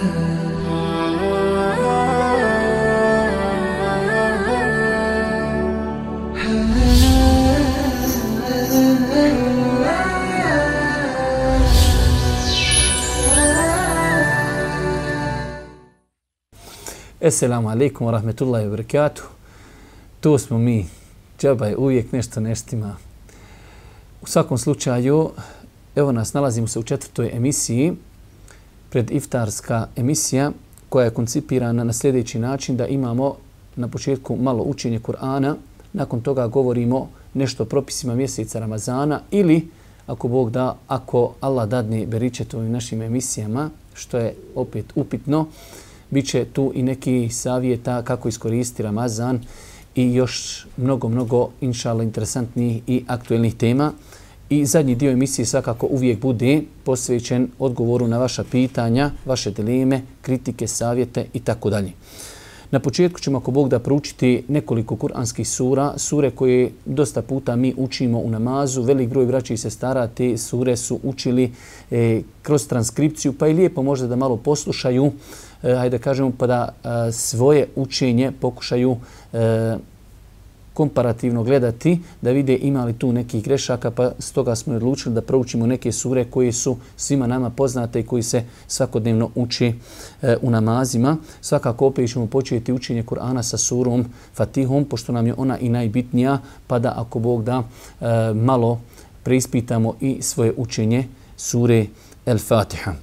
Assalamu alaikum wa rahmetullahi wa barakatuh. To smo mi. Džaba je uvijek nešto neštima. U svakom slučaju, evo nas, nalazimo se u 4. emisiji, prediftarska emisija, koja je koncipirana na sljedeći način da imamo na početku malo učenje Kur'ana, nakon toga govorimo nešto o propisima mjeseca Ramazana ili, ako Bog da, ako Allah dadne beričet ovim našim emisijama, što je opet upitno, biće tu i neki savjeta kako iskoristiti Ramazan i još mnogo, inšallah, interesantnih i aktuelnih tema. I zadnji dio emisije svakako uvijek bude posvećen odgovoru na vaša pitanja, vaše dileme, kritike, savjete i tako dalje. Na početku ćemo, ako Bog da, proučiti nekoliko kuranskih sura, sure koje dosta puta mi učimo u namazu. Velik broj braći i sestara te sure su učili kroz transkripciju, pa je lijepo možda da malo poslušaju, hajde da kažemo, pa da svoje učenje pokušaju komparativno gledati, da vide ima li tu nekih grešaka, pa stoga smo odlučili da proučimo neke sure koje su svima nama poznate i koji se svakodnevno uči u namazima. Svakako opet ćemo početi učenje Kur'ana sa surom Fatihom, pošto nam je ona i najbitnija, pa da, ako Bog da, malo preispitamo i svoje učenje sure El-Fatiha.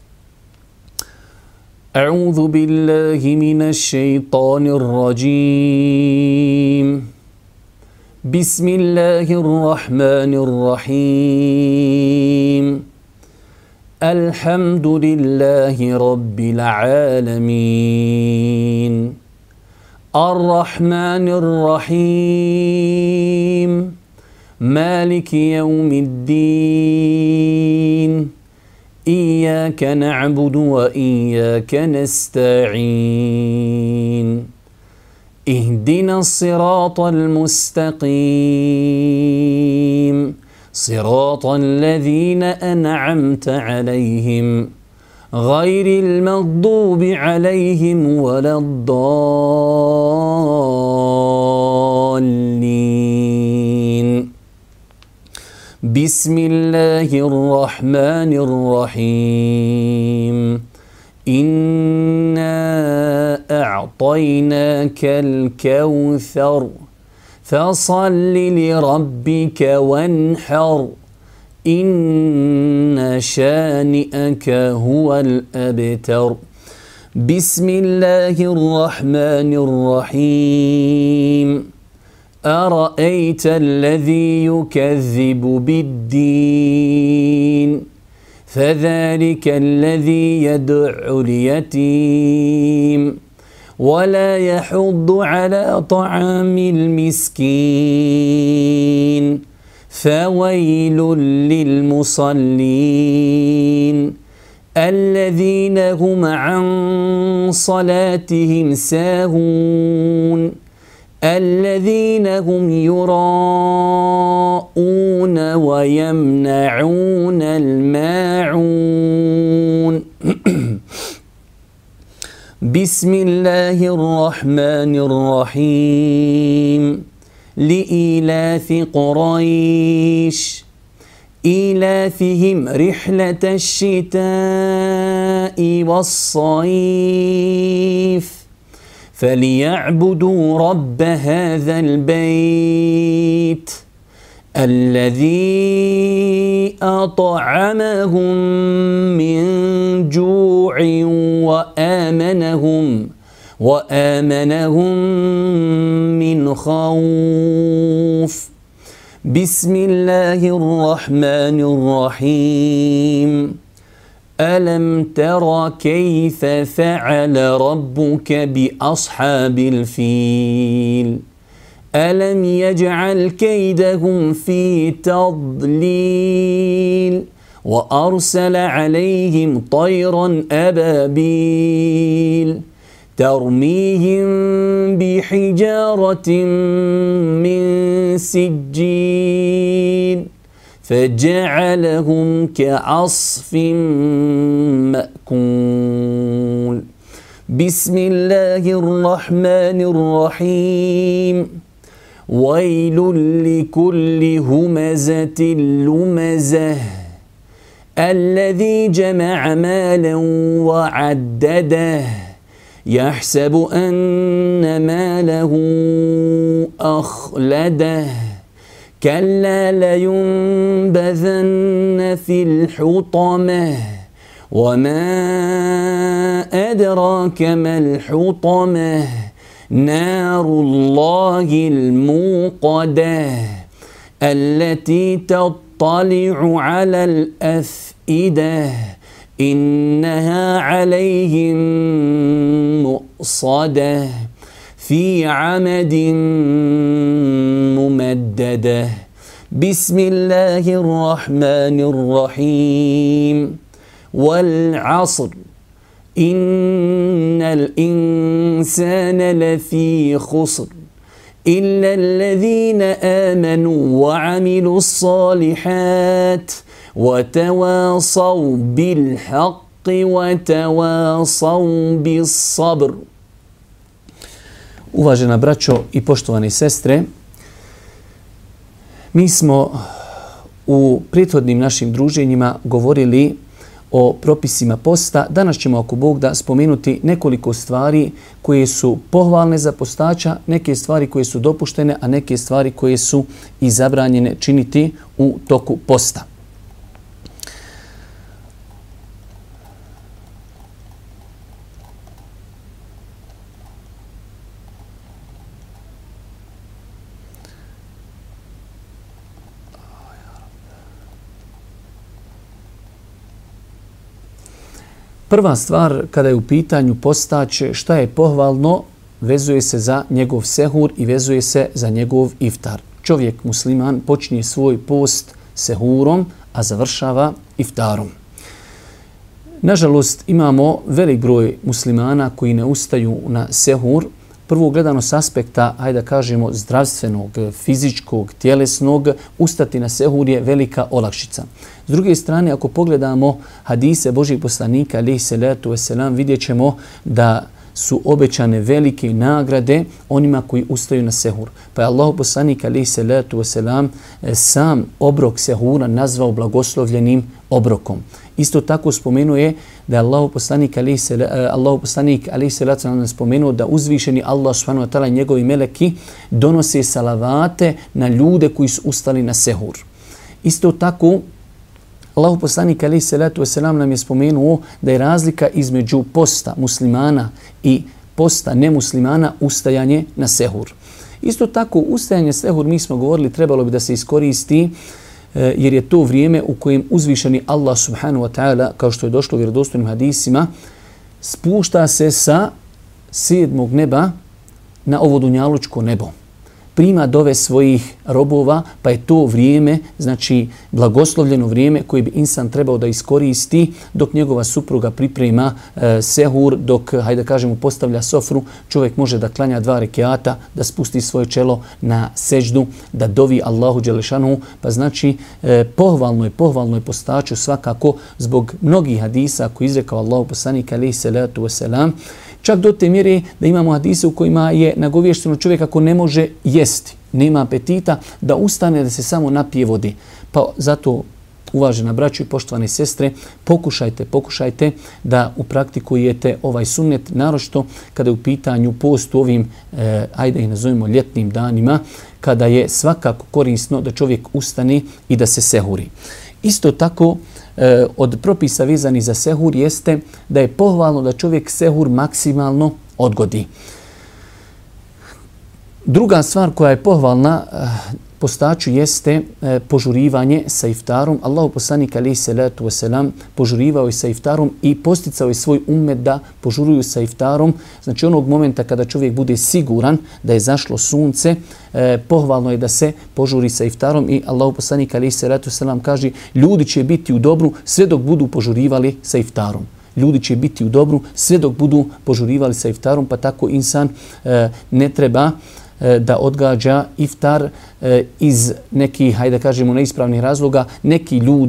A'udhu billahi minash shaitanir rajim. بسم الله الرحمن الرحيم الحمد لله رب العالمين الرحمن الرحيم مالك يوم الدين إياك نعبد وإياك نستعين اهدنا الصراط المستقيم صراط الذين أنعمت عليهم غير المغضوب عليهم ولا الضالين بسم الله الرحمن الرحيم إنا أعطيناك الكوثر فصل لربك وانحر إن شانئك هو الأبتر بسم الله الرحمن الرحيم أرأيت الذي يكذب بالدين فذلك الذي يدع اليتيم ولا يحض على طعام المسكين فويل للمصلين الذين هم عن صلاتهم ساهون الذين هم يراءون ويمنعون الماعون بسم الله الرحمن الرحيم لإيلاف قريش إيلافهم رحلة الشتاء والصيف فليعبدوا رب هذا البيت الذي أطعمهم من جوع وآمنهم من خوف بسم الله الرحمن الرحيم ألم تر كيف فعل ربك بأصحاب الفيل ألم يجعل كيدهم في تضليل وأرسل عليهم طيرا أبابيل ترميهم بحجارة من سجيل فجعلهم كعصف مأكول Bismillahirrahmanirrahim. Vajlun li kulli humazatin lumazah. Alladhi jama'a malan wa addadah. يحسب أن ماله أخلده كلا لينبذن في الحطمة وما أدراك ما الحطمة نار الله الموقدة التي تطلع على الأفئدة إنها عليهم مؤصدة في عمد ممددة بسم الله الرحمن الرحيم والعصر إن الإنسان لفي خسر إلا الذين آمنوا وعملوا الصالحات وتواصوا بالحق وتواصوا بالصبر. Uvažena braćo i poštovane sestre, mi smo u prethodnim našim druženjima govorili o propisima posta. Danas ćemo, ako Bog da, spomenuti nekoliko stvari koje su pohvalne za postača, neke stvari koje su dopuštene, a neke stvari koje su i zabranjene činiti u toku posta. Prva stvar, kada je u pitanju postać, šta je pohvalno, vezuje se za njegov sehur i vezuje se za njegov iftar. Čovjek musliman počinje svoj post sehurom, a završava iftarom. Nažalost, imamo velik broj muslimana koji ne ustaju na sehur. Prvo, gledano s aspekta, hajde da kažemo, zdravstvenog, fizičkog, tjelesnog, ustati na sehur je velika olakšica. S druge strane, ako pogledamo hadise Božijeg poslanika, alejhi salatu vesselam, vidjet ćemo da su obećane velike nagrade onima koji ustaju na sehur. Pa je Allahov poslanik, alejhi salatu vesselam, sam obrok sehura nazvao blagoslovljenim obrokom. Isto tako spomenuo je da je Allahov poslanik, alejhi salatu vesselam, spomenuo da uzvišeni Allah subhanahu wa ta'ala i njegovi meleki donose salavate na ljude koji su ustali na sehur. Isto tako, Allahov poslanik alejhi salatu vesselam nam je spomenuo da je razlika između posta muslimana i posta nemuslimana ustajanje na sehur. Isto tako, ustajanje sehur, mi smo govorili, trebalo bi da se iskoristi jer je to vrijeme u kojem uzvišeni Allah subhanahu wa ta'ala, kao što je došlo u vjerodostojnim hadisima, spušta se sa 7. neba na ovo dunjalučko nebo. Prima dove svojih robova, pa je to vrijeme, znači blagoslovljeno vrijeme koje bi insan trebao da iskoristi dok njegova supruga priprema sehur, dok, hajde da kažemo, postavlja sofru, čovjek može da klanja 2 rekiata, da spusti svoje čelo na seždu, da dovi Allahu dželešanu, pa znači pohvalno je postaču svakako zbog mnogih hadisa koji izrekao Allahu poslanik alejhi salatu vesselam. Čak do te mjere da imamo hadise u kojima je nagovješteno čovjek ako ne može jesti, nema apetita, da ustane, da se samo napije vode. Pa zato, uvažena braćo i poštovane sestre, pokušajte da upraktikujete ovaj sunnet, naročito kada je u pitanju post u ovim, ajde ih nazovimo, ljetnim danima, kada je svakako korisno da čovjek ustane i da se sehuri. Isto tako, od propisa vezani za sehur jeste da je pohvalno da čovjek sehur maksimalno odgodi. Druga stvar koja je pohvalna postaču jeste požurivanje sa iftarom. Allahu poslanik alejhi salatu vesselam požurivao je sa iftarom i posticao je svoj ummet da požuruju sa iftarom. Znači onog momenta kada čovjek bude siguran da je zašlo sunce, pohvalno je da se požuri sa iftarom i Allahu poslanik alejhi salatu vesselam kaže: ljudi će biti u dobru sve dok budu požurivali sa iftarom. Ljudi će biti u dobru sve dok budu požurivali sa iftarom, pa tako insan ne treba da odgađa iftar iz nekih, hajde da kažemo, neispravnih razloga. Neki ljudi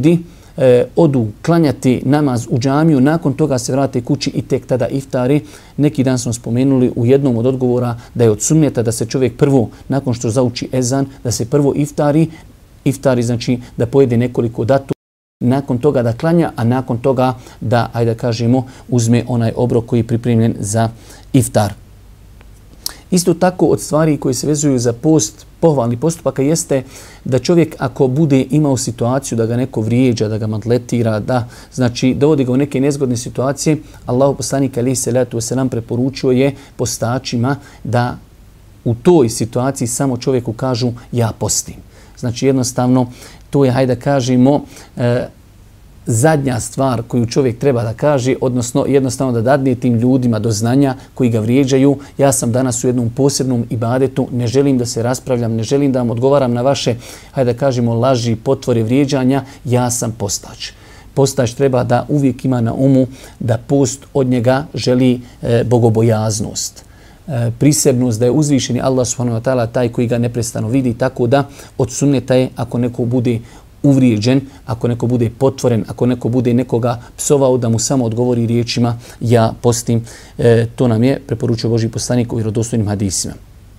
odu klanjati namaz u džamiju, nakon toga se vrate kući i tek tada iftari. Neki dan smo spomenuli u jednom od odgovora da je od sunneta da se čovjek prvo, nakon što zauči ezan, da se prvo iftari. Iftari znači da pojede nekoliko datu, nakon toga da klanja, a nakon toga da, ajde kažemo, uzme onaj obrok koji je pripremljen za iftar. Isto tako od stvari koje se vezuju za post, pohvalni postupaka jeste da čovjek ako bude imao situaciju da ga neko vrijeđa, da ga maltretira, da znači dovodi ga u neke nezgodne situacije, Allahu poslanik alejhi selatu vesselam preporučio je postačima da u toj situaciji samo čovjeku kažu ja postim. Znači jednostavno to je, hajde kažemo, zadnja stvar koju čovjek treba da kaže, odnosno jednostavno da dadne tim ljudima do znanja koji ga vrijeđaju. Ja sam danas u jednom posebnom ibadetu, ne želim da se raspravljam, ne želim da vam odgovaram na vaše, hajde da kažemo, laži, potvore, vrijeđanja, ja sam postač. Postač treba da uvijek ima na umu da post od njega želi bogobojaznost. Prisebnost da je uzvišeni Allah subhanahu wa ta'ala taj koji ga neprestano vidi, tako da od sunneta je ako neko bude uvrijeđen, ako neko bude potvoren, ako neko bude nekoga psovao, da mu samo odgovori riječima ja postim. To nam je preporučio Božji poslanik u vjerodostojnim hadisima.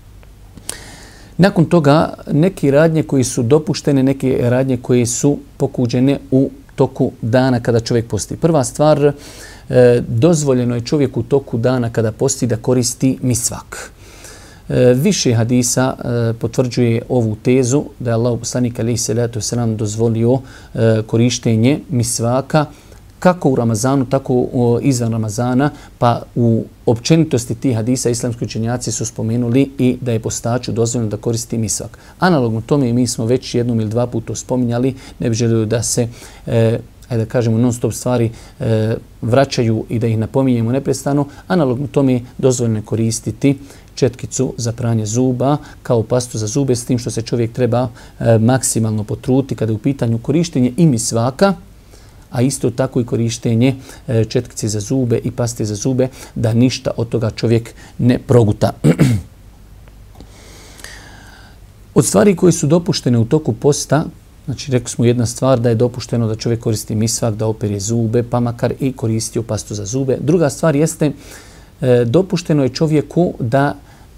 Nakon toga neke radnje koje su dopuštene, neke radnje koje su pokuđene u toku dana kada čovjek posti. Prva stvar, dozvoljeno je čovjeku u toku dana kada posti da koristi misvak. Više hadisa potvrđuje ovu tezu da je Allah poslanik alejhi selatu vesselam dozvolio korištenje misvaka kako u Ramazanu, tako izvan Ramazana, pa u općenitosti tih hadisa islamski učenjaci su spomenuli i da je postaču dozvoljeno da koristi misvak. Analogno tome mi smo već jednom ili dva puta spominjali, ne bi želio da se da kažemo non stop stvari vraćaju i da ih napominjemo neprestano. Analogno tome je dozvoljeno koristiti četkicu za pranje zuba kao pastu za zube, s tim što se čovjek treba maksimalno potruditi kada je u pitanju korištenje i misvaka, a isto tako i korištenje četkice za zube i paste za zube, da ništa od toga čovjek ne proguta. Od stvari koje su dopuštene u toku posta, znači rekli smo jedna stvar da je dopušteno da čovjek koristi misvak, da opere zube, pa makar i koristio pastu za zube. Druga stvar jeste dopušteno je čovjeku da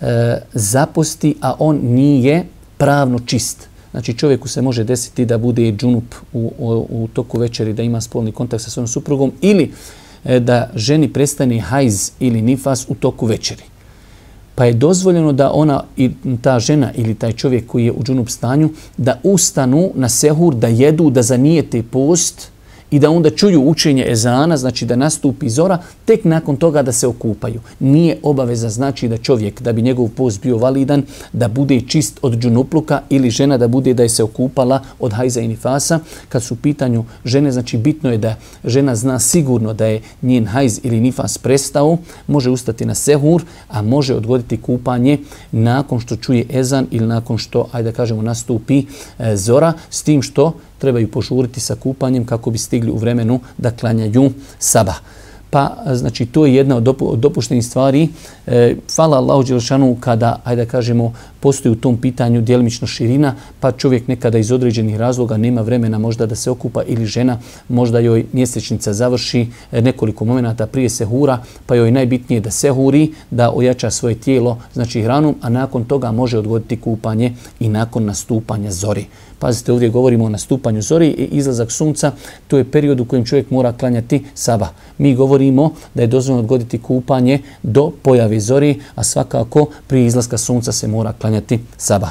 zaposti, a on nije pravno čist. Znači čovjeku se može desiti da bude džunup u toku večeri, da ima spolni kontakt sa svojom suprugom ili da ženi prestane hajz ili nifas u toku večeri. Pa je dozvoljeno da ona i ta žena ili taj čovjek koji je u džunup stanju da ustanu na sehur, da jedu, da zanijete post i da onda čuju učenje ezana, znači da nastupi zora, tek nakon toga da se okupaju. Nije obaveza znači da čovjek, da bi njegov post bio validan, da bude čist od džunupluka ili žena da bude da je se okupala od hajza i nifasa. Kad su u pitanju žene, znači bitno je da žena zna sigurno da je njen hajz ili nifas prestao, može ustati na sehur, a može odgoditi kupanje nakon što čuje ezan ili nakon što, ajde da kažemo, nastupi zora, s tim što trebaju požuriti sa kupanjem kako bi stigli u vremenu da klanjaju sabah. Pa, znači, to je jedna od dopuštenih stvari. Hvala Allahu dželešanu kada, ajde da kažemo, postoji u tom pitanju djelimično širina, pa čovjek nekada iz određenih razloga nema vremena možda da se okupa ili žena, možda joj mjesečnica završi nekoliko momenata prije sehura, pa joj najbitnije da sehuri, da ojača svoje tijelo, znači hranom, a nakon toga može odgoditi kupanje i nakon nastupanja zori. Pazite, ovdje govorimo o nastupanju zori i izlazak sunca, to je period u kojem čovjek mora klanjati sabah. Mi govorimo da je dozvoljeno odgoditi kupanje do pojave zori, a svakako prije izlaska sunca se mora klanjati sabah.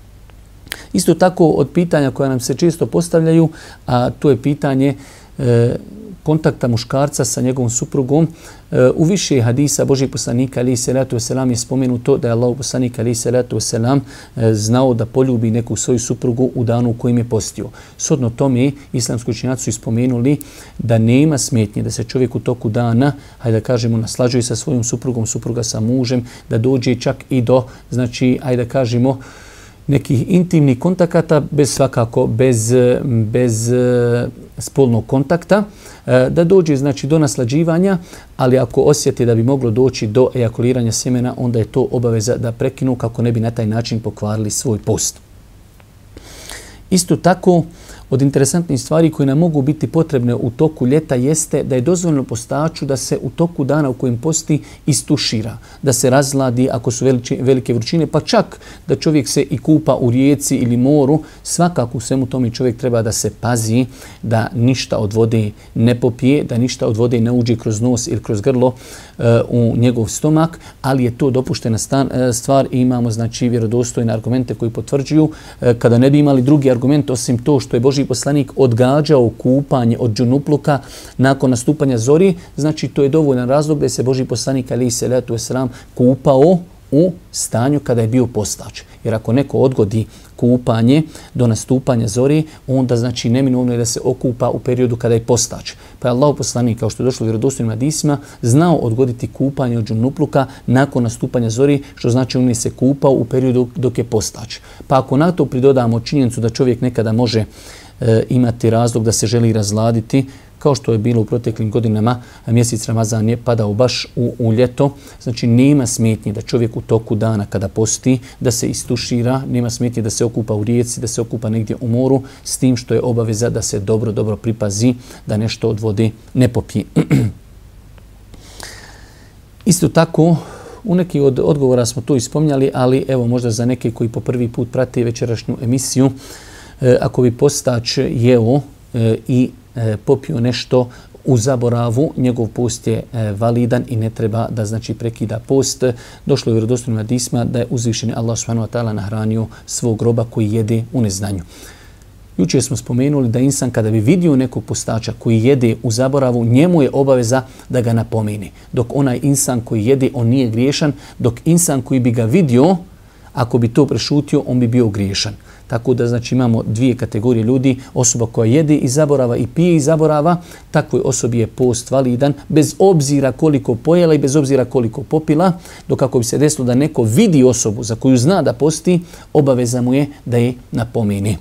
Isto tako od pitanja koja nam se često postavljaju, a to je pitanje kontakta muškarca sa njegovom suprugom. U više hadisa Božjeg poslanika alejhi selatu vesselam je spomenuto da je Allahov poslanik alejhi selatu vesselam znao da poljubi neku svoju suprugu u danu u kojem je postio. Shodno tome islamski učenjaci su spomenuli da nema smetnje da se čovjek u toku dana, hajde da kažemo, naslađuje sa svojom suprugom, supruga sa mužem, da dođe čak i do, znači, hajde da kažemo, nekih intimnih kontakata, svakako bez spolnog kontakta, da dođe, znači, do naslađivanja, ali ako osjeti da bi moglo doći do ejakuliranja sjemena, onda je to obaveza da prekinu kako ne bi na taj način pokvarili svoj post. Isto tako, Od interesantnih stvari koje nam mogu biti potrebne u toku ljeta jeste da je dozvoljeno postaču da se u toku dana u kojem posti istušira, da se razladi ako su velike vrućine, pa čak da čovjek se i kupa u rijeci ili moru. Svakako u svemu tome čovjek treba da se pazi da ništa od vode ne popije, da ništa od vode ne uđe kroz nos ili kroz grlo u njegov stomak, ali je to dopuštena stvar i imamo znači vjerodostojne argumente koji potvrđuju. Kada ne bi imali drugi argument osim to što je Božji poslanik odgađao kupanje od džunupluka nakon nastupanja zori, znači to je dovoljan razlog da se Božji poslanik alejhi selatu vesselam kupao u stanju kada je bio postač. Jer ako neko odgodi kupanje do nastupanja zori, onda znači neminovno je da se okupa u periodu kada je postač. Pa je Allahov poslanik, kao što je došlo u vjerodostojnim hadisima, znao odgoditi kupanje od džunupluka nakon nastupanja zori, što znači on je se kupao u periodu dok je postač. Pa ako na to pridodamo činjenicu da čovjek nekada može imati razlog da se želi razladiti, kao što je bilo u proteklim godinama, mjesec Ramazan je padao baš u ljeto. Znači nema smetnje da čovjek u toku dana kada posti, da se istušira, nema smetnje da se okupa u rijeci, da se okupa negdje u moru, s tim što je obaveza da se dobro pripazi, da nešto od vode ne popije. Isto tako, u neki od odgovora smo to ispomnjali, ali evo možda za neke koji po prvi put prate večerašnju emisiju, ako bi postač jeo i popio nešto u zaboravu, njegov post je validan i ne treba da znači prekida post. Došlo je u vjerodostojnim hadisima da je uzvišeni Allah subhanahu wa ta'ala nahranio svog roba koji jede u neznanju. Jučer smo spomenuli da insan kada bi vidio nekog postača koji jede u zaboravu, njemu je obaveza da ga napomeni. Dok onaj insan koji jede, on nije griješan, dok insan koji bi ga vidio, ako bi to prešutio, on bi bio griješan. Tako da znači imamo dvije kategorije ljudi, osoba koja jede iz zaborava i pije iz zaborava, takvoj osobi je post validan bez obzira koliko pojela i bez obzira koliko popila, dok ako bi se desilo da neko vidi osobu za koju zna da posti, obaveza mu je da je napomeni.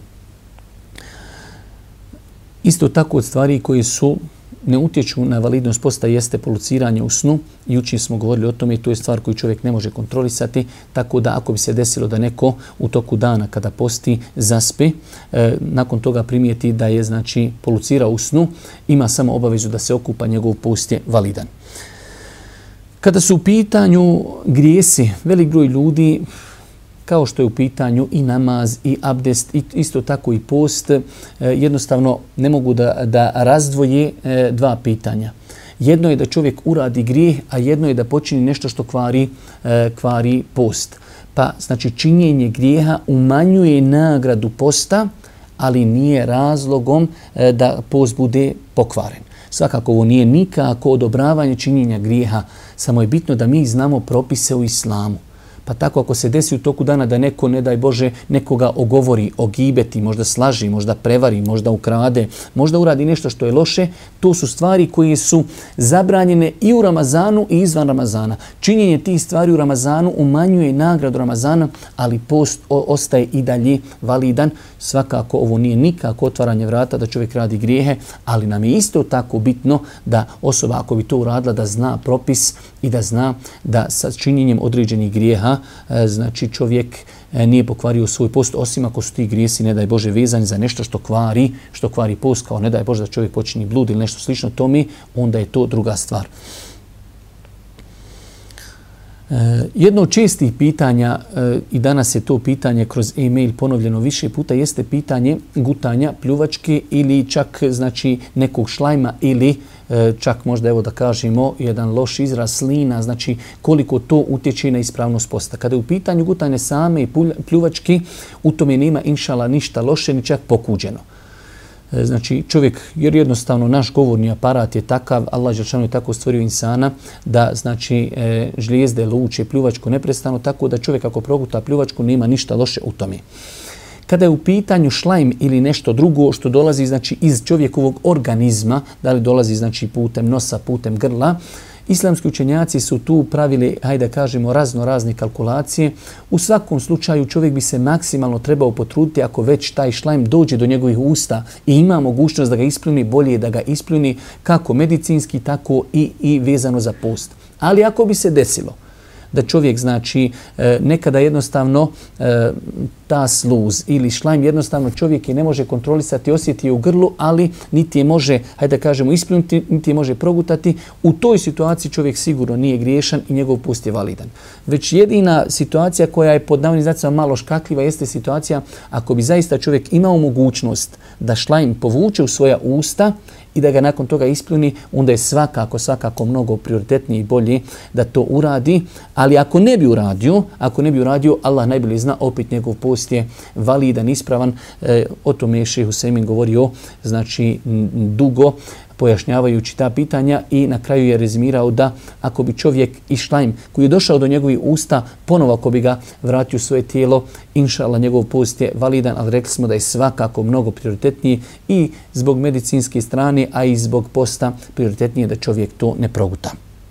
Isto tako od stvari koje su ne utječu na validnost posta jeste poluciranje u snu. Jučer smo govorili o tome i to je stvar koju čovjek ne može kontrolisati, tako da ako bi se desilo da neko u toku dana kada posti zaspi, nakon toga primijeti da je znači polucirao u snu, ima samo obavezu da se okupa, njegov post je validan. Kada su u pitanju grijesi, velik broj ljudi, kao što je u pitanju i namaz i abdest, isto tako i post, jednostavno ne mogu da razdvoje dva pitanja. Jedno je da čovjek uradi grijeh, a jedno je da počini nešto što kvari post. Pa znači činjenje grijeha umanjuje nagradu posta, ali nije razlogom da post bude pokvaren. Svakako ovo nije nikako odobravanje činjenja grijeha, samo je bitno da mi znamo propise u islamu. Pa tako ako se desi u toku dana da neko, ne daj Bože, nekoga ogovori, ogibeti, možda slaži, možda prevari, možda ukrade, možda uradi nešto što je loše, to su stvari koje su zabranjene i u Ramazanu i izvan Ramazana. Činjenje tih stvari u Ramazanu umanjuje nagradu Ramazana, ali post ostaje i dalje validan. Svakako ovo nije nikako otvaranje vrata da čovjek radi grijehe, ali nam je isto tako bitno da osoba ako bi to uradila da zna propis i da zna da sa činjenjem određenih grijeha znači čovjek nije pokvario svoj post, osim ako su ti grijesi, ne daj Bože, vezani za nešto što kvari post, kao ne daj Bože da čovjek počini blud ili nešto slično tome, onda je to druga stvar. Jedno od čestih pitanja, i danas je to pitanje kroz e-mail ponovljeno više puta, jeste pitanje gutanja, pljuvačke ili čak znači nekog šlajma ili čak možda evo da kažemo jedan loš izraz slina, znači koliko to utječe na ispravnost posta. Kada je u pitanju gutanje same i pljuvačke, u tome nema inšala ništa loše ni čak pokuđeno. Znači čovjek, jer jednostavno naš govorni aparat je takav, Allah dželešanu je tako stvorio insana da znači žlijezde luče pljuvačku neprestano, tako da čovjek ako proguta pljuvačku nema ništa loše u tome. Kada je u pitanju šlajm ili nešto drugo što dolazi znači iz čovjekovog organizma, da li dolazi znači putem nosa, putem grla, islamski učenjaci su tu pravili, hajde kažemo, razne kalkulacije. U svakom slučaju čovjek bi se maksimalno trebao potruditi ako već taj šlajm dođe do njegovih usta i ima mogućnost da ga ispljuni, bolje je da ga ispljuni kako medicinski, tako i vezano za post. Ali ako bi se desilo da čovjek znači nekada jednostavno ta sluz ili šlajm jednostavno čovjek je ne može kontrolisati, osjeti je u grlu, ali niti je može, hajde da kažemo, ispljunuti, niti je može progutati. U toj situaciji čovjek sigurno nije griješan i njegov pust je validan. Već jedina situacija koja je pod navodnim znacima malo škakljiva jeste situacija ako bi zaista čovjek imao mogućnost da šlajm povuče u svoja usta i da ga nakon toga ispljuni, onda je svakako mnogo prioritetnije i bolje da to uradi. Ali ako ne bi uradio, Allah najbolje zna, opet njegov post je validan, ispravan. O tome je Šejh Husejmin govorio znači dugo, pojašnjavajući ta pitanja i na kraju je rezimirao da ako bi čovjek i šlajm koji je došao do njegovih usta, ponovo ako bi ga vratio u svoje tijelo, inšallah njegov post je validan, ali rekli smo da je svakako mnogo prioritetniji i zbog medicinske strane, a i zbog posta prioritetnije da čovjek to ne proguta.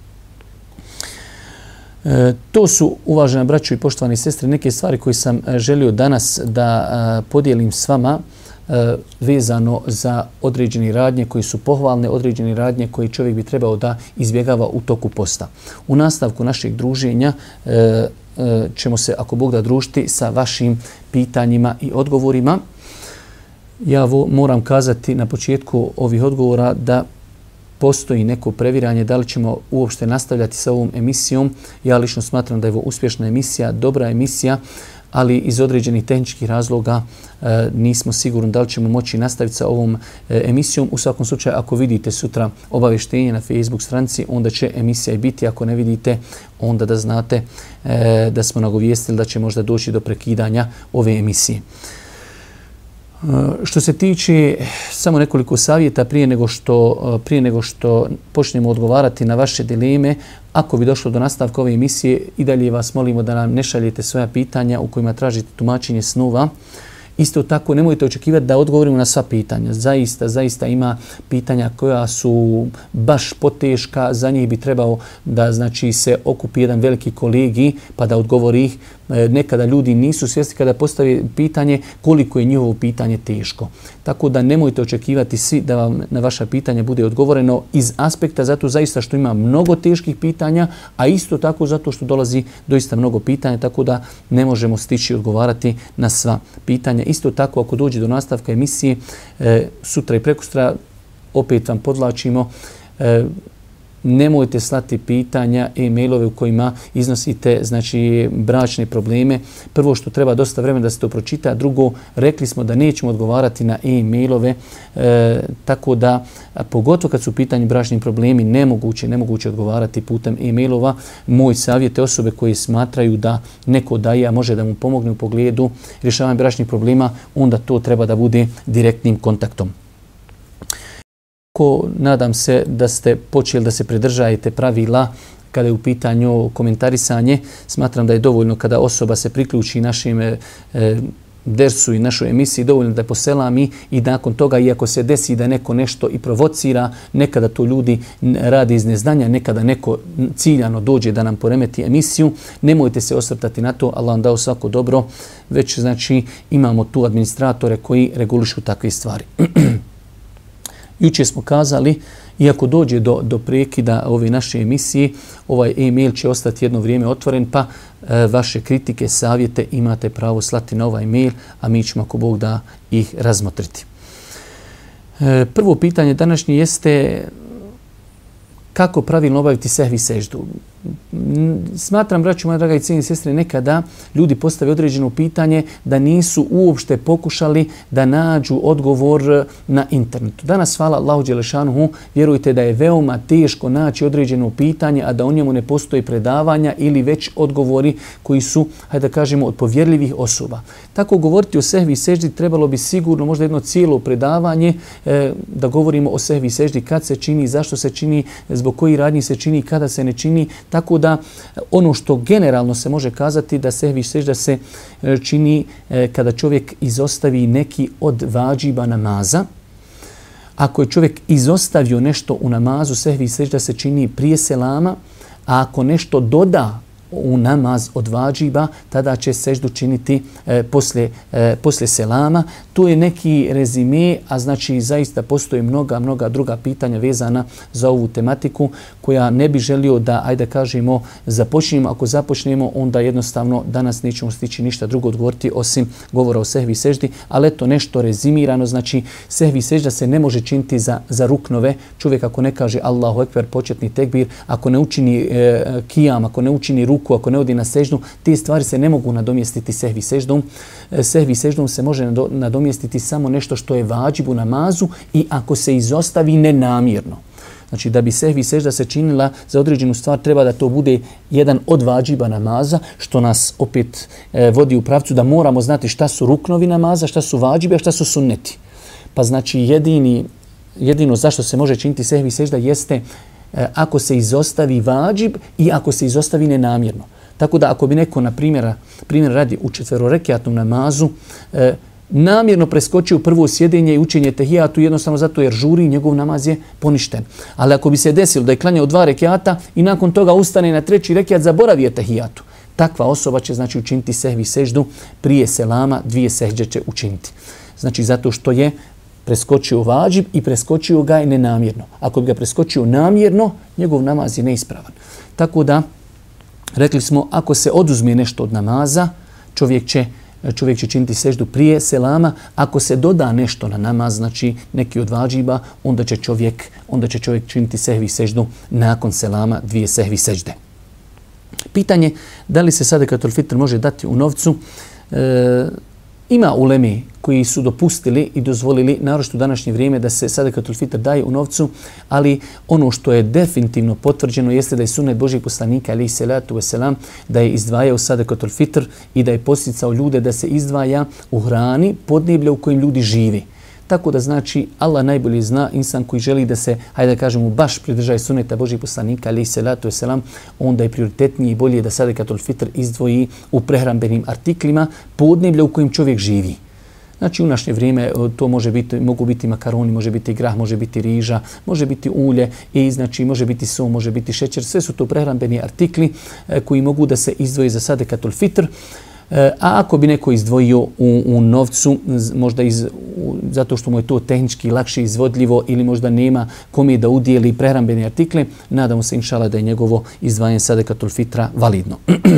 To su, uvažena braćo i poštovani sestre, neke stvari koje sam želio danas da podijelim s vama vezano za određene radnje koji su pohvalne, određene radnje koje čovjek bi trebao da izbjegava u toku posta. U nastavku našeg druženja ćemo se, ako Bog da, družiti sa vašim pitanjima i odgovorima. Ja moram kazati na početku ovih odgovora da postoji neko previranje da li ćemo uopšte nastavljati sa ovom emisijom. Ja lično smatram da je ovo uspješna emisija, dobra emisija, ali iz određenih tehničkih razloga nismo sigurni da li ćemo moći nastaviti sa ovom emisijom. U svakom slučaju, ako vidite sutra obavještenje na Facebook stranici, onda će emisija i biti. Ako ne vidite, onda da znate da smo nagovijestili da će možda doći do prekidanja ove emisije. Što se tiče samo nekoliko savjeta prije nego što počnemo odgovarati na vaše dileme, ako bi došlo do nastavka ove emisije, i dalje vas molimo da nam ne šaljete svoja pitanja u kojima tražite tumačenje snova. Isto tako, nemojte očekivati da odgovorimo na sva pitanja. Zaista ima pitanja koja su baš poteška. Za njih bi trebao da znači se okupi jedan veliki kolegij pa da odgovori ih. Nekada ljudi nisu svjesni kada postave pitanje koliko je njihovo pitanje teško. Tako da nemojte očekivati svi da vam na vaša pitanja bude odgovoreno iz aspekta zato zaista što ima mnogo teških pitanja, a isto tako zato što dolazi doista mnogo pitanja, tako da ne možemo stići odgovarati na sva pitanja. Isto tako, ako dođe do nastavka emisije, sutra i prekosutra, opet vam podvlačimo, nemojte slati pitanja i mailove u kojima iznosite znači bračne probleme. Prvo što treba dosta vremena da se to pročita, a drugo, rekli smo da nećemo odgovarati na e-mailove, tako da pogotovo kad su u pitanju bračni problemi nemoguće odgovarati putem e-mailova. Moj savjet je osobe koje smatraju da neko daje, a može da mu pomogne u pogledu rješavanja bračnih problema, onda to treba da bude direktnim kontaktom. Nadam se da ste počeli da se pridržajete pravila kada je u pitanju komentarisanje. Smatram da je dovoljno kada osoba se priključi našim dersu i našoj emisiji, dovoljno da poselami i nakon toga, iako se desi da neko nešto i provocira, nekada to ljudi rade iz neznanja, nekada neko ciljano dođe da nam poremeti emisiju, nemojte se osvrtati na to, Allah vam dao svako dobro, već znači imamo tu administratore koji regulišu takve stvari. Jučer smo kazali, iako dođe do prekida ove naše emisije, ovaj e-mail će ostati jedno vrijeme otvoren, pa vaše kritike, savjete imate pravo slati na ovaj mail, a mi ćemo, ako Bog da, ih razmotriti. Prvo pitanje današnje jeste kako pravilno obaviti sehvi seždu. Smatram, braćo moja draga i cijenjeni sestre, nekada ljudi postave određeno pitanje da nisu uopšte pokušali da nađu odgovor na internetu. Danas, hvala Allahu dželešanuhu, vjerujte da je veoma teško naći određeno pitanje, a da o njemu ne postoji predavanja ili već odgovori koji su, hajde da kažemo, od povjerljivih osoba. Tako govoriti o sehvi seždi trebalo bi sigurno možda jedno cijelo predavanje da govorimo o sehvi seždi, kad se čini, zašto se čini, zbog kojih radnji se čini, kada se ne čini. Tako da ono što generalno se može kazati da sehvi sežda se čini kada čovjek izostavi neki od vađiba namaza. Ako je čovjek izostavio nešto u namazu, sehvi sežda se čini prije selama, a ako nešto doda u namaz od vađiba, tada će seždu činiti poslije selama. To je neki rezime, a znači zaista postoje mnoga druga pitanja vezana za ovu tematiku koja ne bi želio da, ajde kažemo, započnemo. Ako započnemo, onda jednostavno danas nećemo stići ništa drugo odgovoriti osim govora o sehvi seždi, ali eto nešto rezimirano, znači sehvi sežda se ne može činiti za ruknove. Čovjek ako ne kaže Allahu ekber, početni tekbir, ako ne učini kijam, ako ne učini ruku, ako ne odi na seždu, te stvari se ne mogu nadomjestiti sehvi seždom. Sehvi seždom se može nadomjestiti samo nešto što je vađib u namazu i ako se izostavi nenamjerno. Znači da bi sehvi sežda se činila za određenu stvar, treba da to bude jedan od vađiba namaza, što nas opet vodi u pravcu da moramo znati šta su ruknovi namaza, šta su vađibe, a šta su sunneti. Pa znači jedino zašto se može činiti sehvi sežda jeste ako se izostavi vađib i ako se izostavi nenamjerno. Tako da ako bi neko, na primjer radi u četverorekjatnom namazu, namjerno preskočio prvo sjedenje i učenje tehijatu jednostavno zato jer žuri, njegov namaz je poništen. Ali ako bi se desilo da je klanjao 2 rekjata i nakon toga ustane na 3. rekjat, zaboravio tehijatu, takva osoba će znači učiniti sehvi seždu prije selama, 2 sežde će učiniti. Znači zato što je preskočio vađib i preskočio ga je nenamjerno. Ako bi ga preskočio namjerno, njegov namaz je neispravan. Tako da, rekli smo, ako se oduzme nešto od namaza, čovjek će činiti seždu prije selama. Ako se doda nešto na namaz, znači neki od vađiba, onda će čovjek činiti sehvi seždu nakon selama, 2 sehvi sežde. Pitanje da li se sadekatul fitr može dati u novcu? Ima uleme koji su dopustili i dozvolili, naročito u današnje vrijeme, da se sadekatul fitr daje u novcu, ali ono što je definitivno potvrđeno jeste da je sunnet Božjeg poslanika alejhi selatu vesselam da je izdvajao sadekatul fitr i da je podsticao ljude da se izdvaja u hrani podneblja u kojim ljudi živi. Tako da znači Allah najbolje zna, insan koji želi da se, hajde da kažemo, baš pridržaje sunneta Božjeg poslanika alejhi selatu vesselam, onda je prioritetnije i bolje da sadekatul fitr izdvoji u prehrambenim artiklima podneblja u kojim čovjek živi. Znači u naše vrijeme to mogu biti makaroni, može biti grah, može biti riža, može biti ulje i znači može biti so, može biti šećer. Sve su to prehrambeni artikli koji mogu da se izdvoje za sadekatul fitr. A ako bi neko izdvojio u novcu, možda zato što mu je to tehnički lakše izvodljivo ili možda nema kome da udijeli prehrambene artikle, nadamo se inšala da je njegovo izdvajanje sadekatul fitra validno.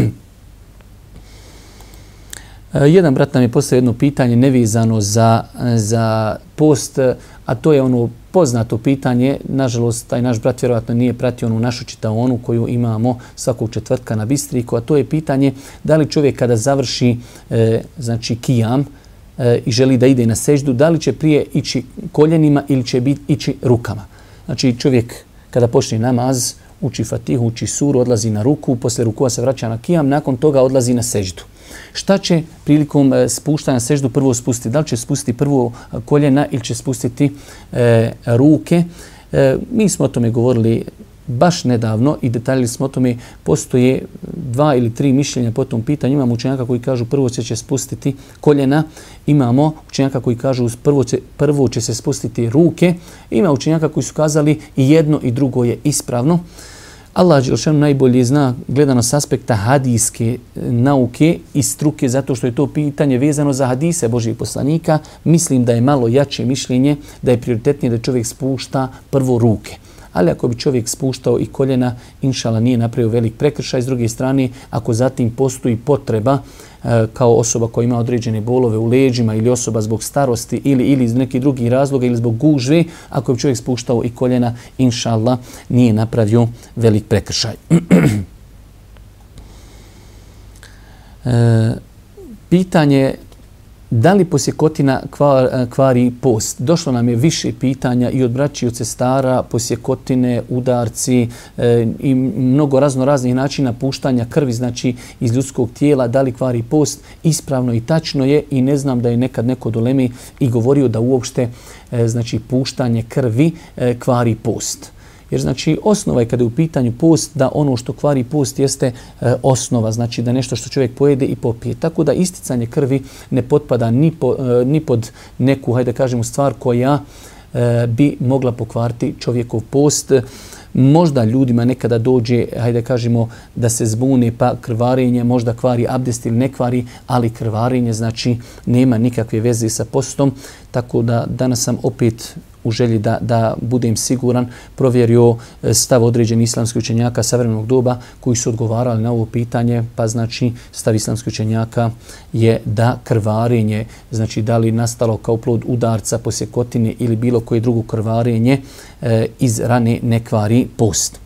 Jedan brat nam je postavio jedno pitanje nevezano za post, a to je ono poznato pitanje. Nažalost, taj naš brat vjerovatno nije pratio onu našu čitaonu koju imamo svakog četvrtka na Bistriku, a to je pitanje da li čovjek kada završi znači kijam i želi da ide na seždu, da li će prije ići koljenima ili će ići rukama. Znači čovjek kada počne namaz, uči fatihu, uči suru, odlazi na ruku, poslije rukua se vraća na kijam, nakon toga odlazi na seždu. Šta će prilikom spuštanja seždu prvo spustiti? Da li će spustiti prvo koljena ili će spustiti ruke? Mi smo o tome govorili baš nedavno i detaljili smo o tome. Postoje 2 ili 3 mišljenja po tom pitanju. Imamo učenjaka koji kažu prvo će spustiti koljena. Imamo učenjaka koji kažu prvo će se spustiti ruke. Ima učenjaka koji su kazali i jedno i drugo je ispravno. Allah dželešanu najbolje zna gledano s aspekta hadijske nauke i struke, zato što je to pitanje vezano za hadise Božjih poslanika. Mislim da je malo jače mišljenje, da je prioritetnije da čovjek spušta prvo ruke. Ali ako bi čovjek spuštao i koljena, inšala nije napravio velik prekršaj. S druge strane, ako zatim postoji potreba kao osoba koja ima određene bolove u leđima ili osoba zbog starosti ili iz nekih drugih razloga ili zbog gužve, ako bi čovjek spuštao i koljena, inšallah nije napravio velik prekršaj. Pitanje da li posjekotina kvari post? Došlo nam je više pitanja i od braći i od sestara, posjekotine, udarci i mnogo raznih načina puštanja krvi, znači iz ljudskog tijela, da li kvari post? Ispravno i tačno je i ne znam da je nekad neko dolemi i govorio da uopšte znači puštanje krvi kvari post. Jer znači osnova je kada je u pitanju post da ono što kvari post jeste osnova, znači da nešto što čovjek pojede i popije. Tako da isticanje krvi ne potpada ni pod neku, hajde kažemo, stvar koja bi mogla pokvariti čovjekov post. Možda ljudima nekada dođe, hajde kažemo, da se zbune, pa krvarenje možda kvari abdest ili ne kvari, ali krvarenje znači nema nikakve veze sa postom, tako da danas sam opet u želji da budem siguran provjerio stav određenih islamskih učenjaka savremenog doba koji su odgovarali na ovo pitanje, pa znači stav islamskih učenjaka je da krvarenje, znači da li nastalo kao plod udarca, posjekotine ili bilo koje drugo krvarenje iz rane ne kvari post.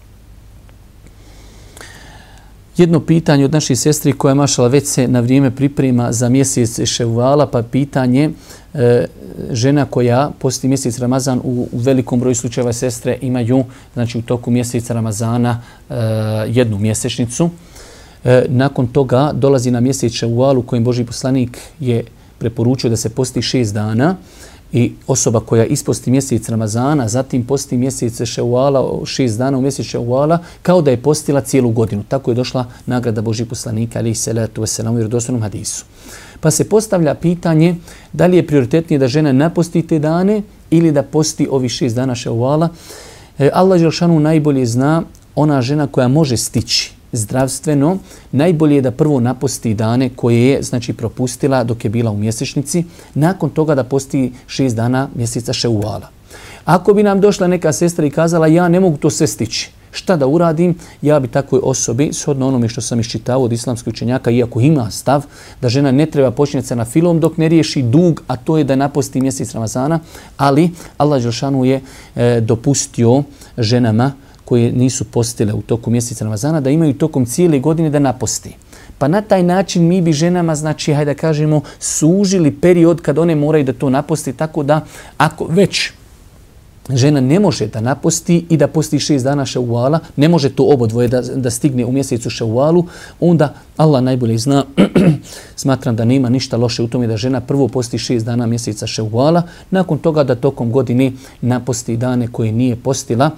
Jedno pitanje od naše sestri koja mašala već se na vrijeme priprema za mjesec Ševala, pa pitanje žena koja posti mjesec Ramazan u velikom broju slučajeva sestre imaju znači u toku mjeseca Ramazana jednu mjesečnicu. Nakon toga dolazi na mjesec Ševal u kojem Božji poslanik je preporučio da se posti 6 dana. I osoba koja isposti mjesec Ramazana, zatim posti mjesec Ševala, 6 dana u mjesec Ševala, kao da je postila cijelu godinu. Tako je došla nagrada Božjih poslanika, alejhi selatu vesselam, u vjerodostojnom hadisu. Pa se postavlja pitanje da li je prioritetnije da žena naposti te dane ili da posti ovi 6 dana Ševala. Allah dželešanu najbolje zna, ona žena koja može stići zdravstveno, najbolje je da prvo naposti dane koje je znači propustila dok je bila u mjesečnici, nakon toga da posti 6 dana mjeseca Ševala. Ako bi nam došla neka sestra i kazala ja ne mogu to sve stići, šta da uradim? Ja bi takvoj osobi, shodno onome što sam iščitao od islamskih učenjaka, iako ima stav da žena ne treba počinjeti se na filom dok ne riješi dug, a to je da naposti mjesec Ramazana, ali Allah dželešanu je dopustio ženama koje nisu postile u toku mjeseca Ramazana da imaju tokom cijele godine da naposti. Pa na taj način mi bi ženama, znači, hajde da kažemo, sužili period kad one moraju da to naposti, tako da ako već žena ne može da naposti i da posti 6 dana Ševala, ne može to obodvoje da stigne u mjesecu Ševalu, onda Allah najbolje zna, smatram da nema ništa loše u tome da žena prvo posti 6 dana mjeseca Ševala, nakon toga da tokom godine naposti dane koje nije postila.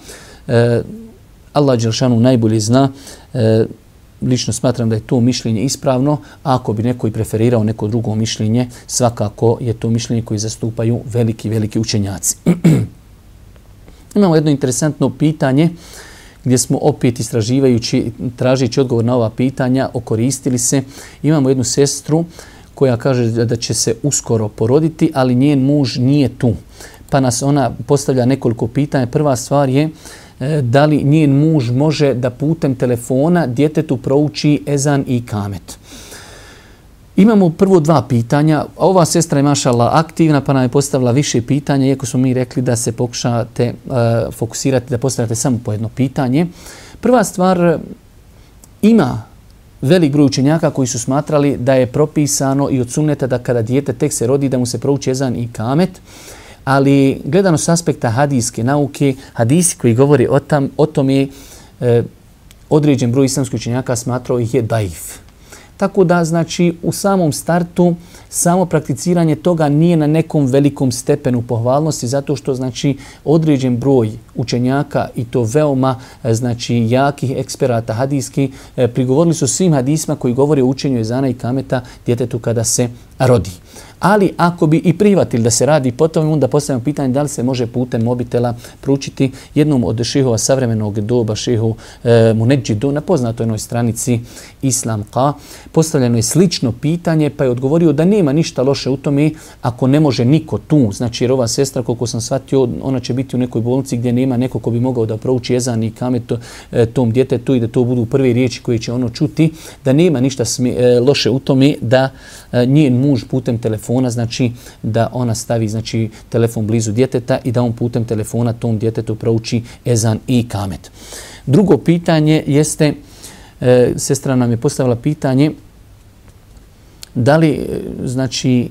Allah dželešanu najbolje zna, lično smatram da je to mišljenje ispravno, a ako bi neko i preferirao neko drugo mišljenje, svakako je to mišljenje koje zastupaju veliki učenjaci. Imamo jedno interesantno pitanje gdje smo opet istraživajući, tražeći odgovor na ova pitanja, okoristili se. Imamo jednu sestru koja kaže da će se uskoro poroditi, ali njen muž nije tu. Pa nas ona postavlja nekoliko pitanja. Prva stvar je da li njen muž može da putem telefona djetetu prouči ezan i kamet. Imamo prvo 2 pitanja. Ova sestra je mašala aktivna pa nam je postavila više pitanja, iako smo mi rekli da se pokušate fokusirati, da postavljate samo po jedno pitanje. Prva stvar, ima velik broj učenjaka koji su smatrali da je propisano i od sunneta da kada dijete tek se rodi da mu se prouči ezan i kamet, ali gledano s aspekta hadijske nauke, hadisi koji govori o tome, određen broj islamskih učenjaka smatrao ih je daif. Tako da, znači, u samom startu samo prakticiranje toga nije na nekom velikom stepenu pohvalnosti, zato što, znači, određen broj učenjaka i to veoma, znači, jakih eksperata hadijski prigovorili su svim hadisima koji govore o učenju ezana i kameta djetetu kada se rodi. Ali ako bi i prihvatili da se radi po tome, onda postavljamo pitanje da li se može putem mobitela proučiti. Jednom od šehova savremenog doba, šehu Munedžidu, na poznatoj jednoj stranici Islam.ka, postavljeno je slično pitanje, pa je odgovorio da nema ništa loše u tome ako ne može niko tu. Znači, jer ova sestra, koliko sam shvatio, ona će biti u nekoj bolnici gdje nema neko ko bi mogao da prouči ezan i kamet tom djetetu i da to budu prve riječi koje će ono čuti, da nema ništa loše u tome da njen muž putem telefona, znači da ona stavi, znači, telefon blizu djeteta i da on putem telefona tom djetetu prouči ezan i kamet. Drugo pitanje jeste, sestra nam je postavila pitanje, da li, znači,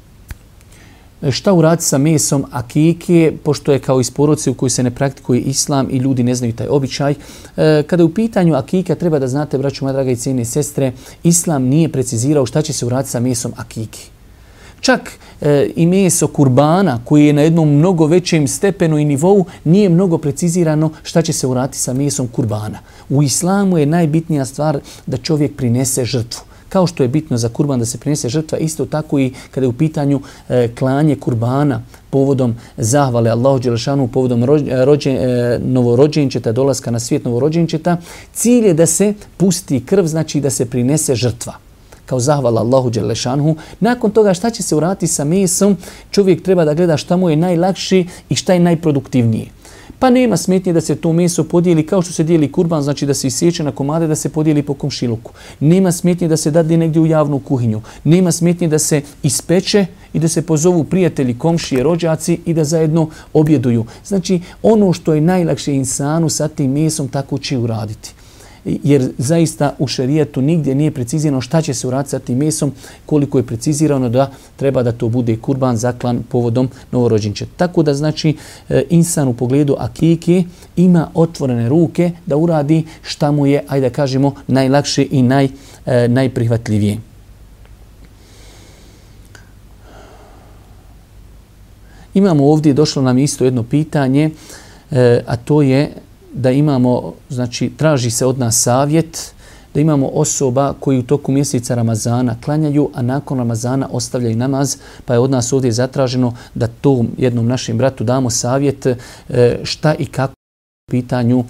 šta uraditi sa mesom akike, pošto je kao iz porodice u kojoj se ne praktikuje islam i ljudi ne znaju taj običaj. Kada je u pitanju akika, treba da znate, braćo moja draga i cijene sestre, islam nije precizirao šta će se uraditi sa mesom akike. Čak i meso kurbana, koji je na jednom mnogo većem stepenu i nivou, nije mnogo precizirano šta će se uraditi sa mesom kurbana. U islamu je najbitnija stvar da čovjek prinese žrtvu. Kao što je bitno za kurban da se prinese žrtva, isto tako i kada je u pitanju klanje kurbana povodom zahvale Allahu dželešanu, povodom novorođenčeta, dolaska na svijet novorođenčeta, cilj je da se pusti krv, znači da se prinese žrtva kao zahvala Allahu dželešanu. Nakon toga šta će se uraditi sa mesom, čovjek treba da gleda šta mu je najlakše i šta je najproduktivnije. Pa nema smetnje da se to meso podijeli kao što se dijeli kurban, znači da se isječe na komade, da se podijeli po komšiluku. Nema smetnje da se dadne negdje u javnu kuhinju. Nema smetnje da se ispeče i da se pozovu prijatelji, komšije, rođaci i da zajedno objeduju. Znači ono što je najlakše insanu sa tim mesom, tako će uraditi. Jer zaista u šerijetu nigdje nije precizirano šta će se uraditi sa tim mesom, koliko je precizirano da treba da to bude kurban zaklan povodom novorođenčeta. Tako da znači insan u pogledu akike ima otvorene ruke da uradi šta mu je, ajde da kažemo, najlakše i najprihvatljivije. Imamo ovdje, došlo nam isto jedno pitanje, a to je da imamo, znači traži se od nas savjet, da imamo osoba koji u toku mjeseca Ramazana klanjaju, a nakon Ramazana ostavljaju namaz, pa je od nas ovdje zatraženo da tom jednom našem bratu damo savjet šta i kako u pitanju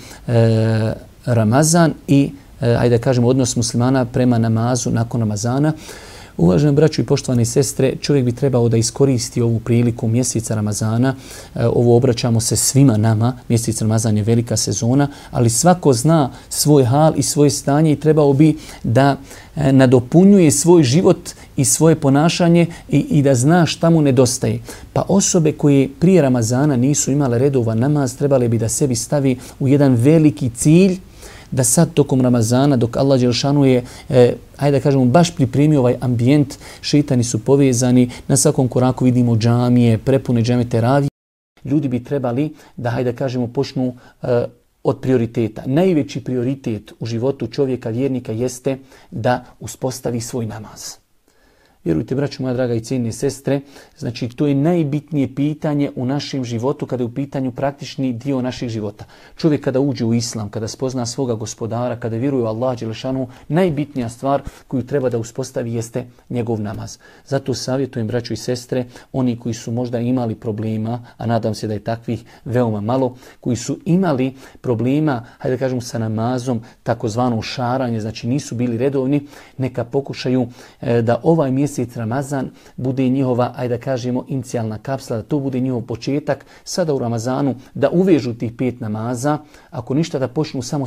Ramazan i, ajde da kažemo, odnos muslimana prema namazu nakon Ramazana. Uvaženi braćo i poštovane sestre, čovjek bi trebao da iskoristi ovu priliku mjeseca Ramazana. Ovo obraćamo se svima nama. Mjesec Ramazan je velika sezona, ali svako zna svoj hal i svoje stanje i trebao bi da nadopunjuje svoj život i svoje ponašanje i da zna šta mu nedostaje. Pa osobe koje prije Ramazana nisu imale redovan namaz, trebale bi da sebi stavi u jedan veliki cilj, da sad tokom Ramazana, dok Allah dželešanu je, ajde da kažemo, baš pripremio ovaj ambijent, šejtani su povezani, na svakom koraku vidimo džamije, prepune džame teravije. Ljudi bi trebali da, ajde da kažemo, počnu od prioriteta. Najveći prioritet u životu čovjeka, vjernika, jeste da uspostavi svoj namaz. Vjerujte, braćo moja draga i cijenjene sestre, znači to je najbitnije pitanje u našem životu kada je u pitanju praktični dio naših života. Čovjek kada uđe u islam, kada spozna svoga gospodara, kada vjeruje u Allah dželešanu, najbitnija stvar koju treba da uspostavi jeste njegov namaz. Zato savjetujem, braćo i sestre, oni koji su možda imali problema, a nadam se da je takvih veoma malo, koji su imali problema, hajde da kažemo, sa namazom, takozvano šaranje, znači nisu bili redovni, neka pokušaju da ovaj mjesec Ramazan bude njihova, ajde da kažemo, inicijalna kapsla, da to bude njihov početak, sada u Ramazanu da uvežu tih 5 namaza, ako ništa da počnu samo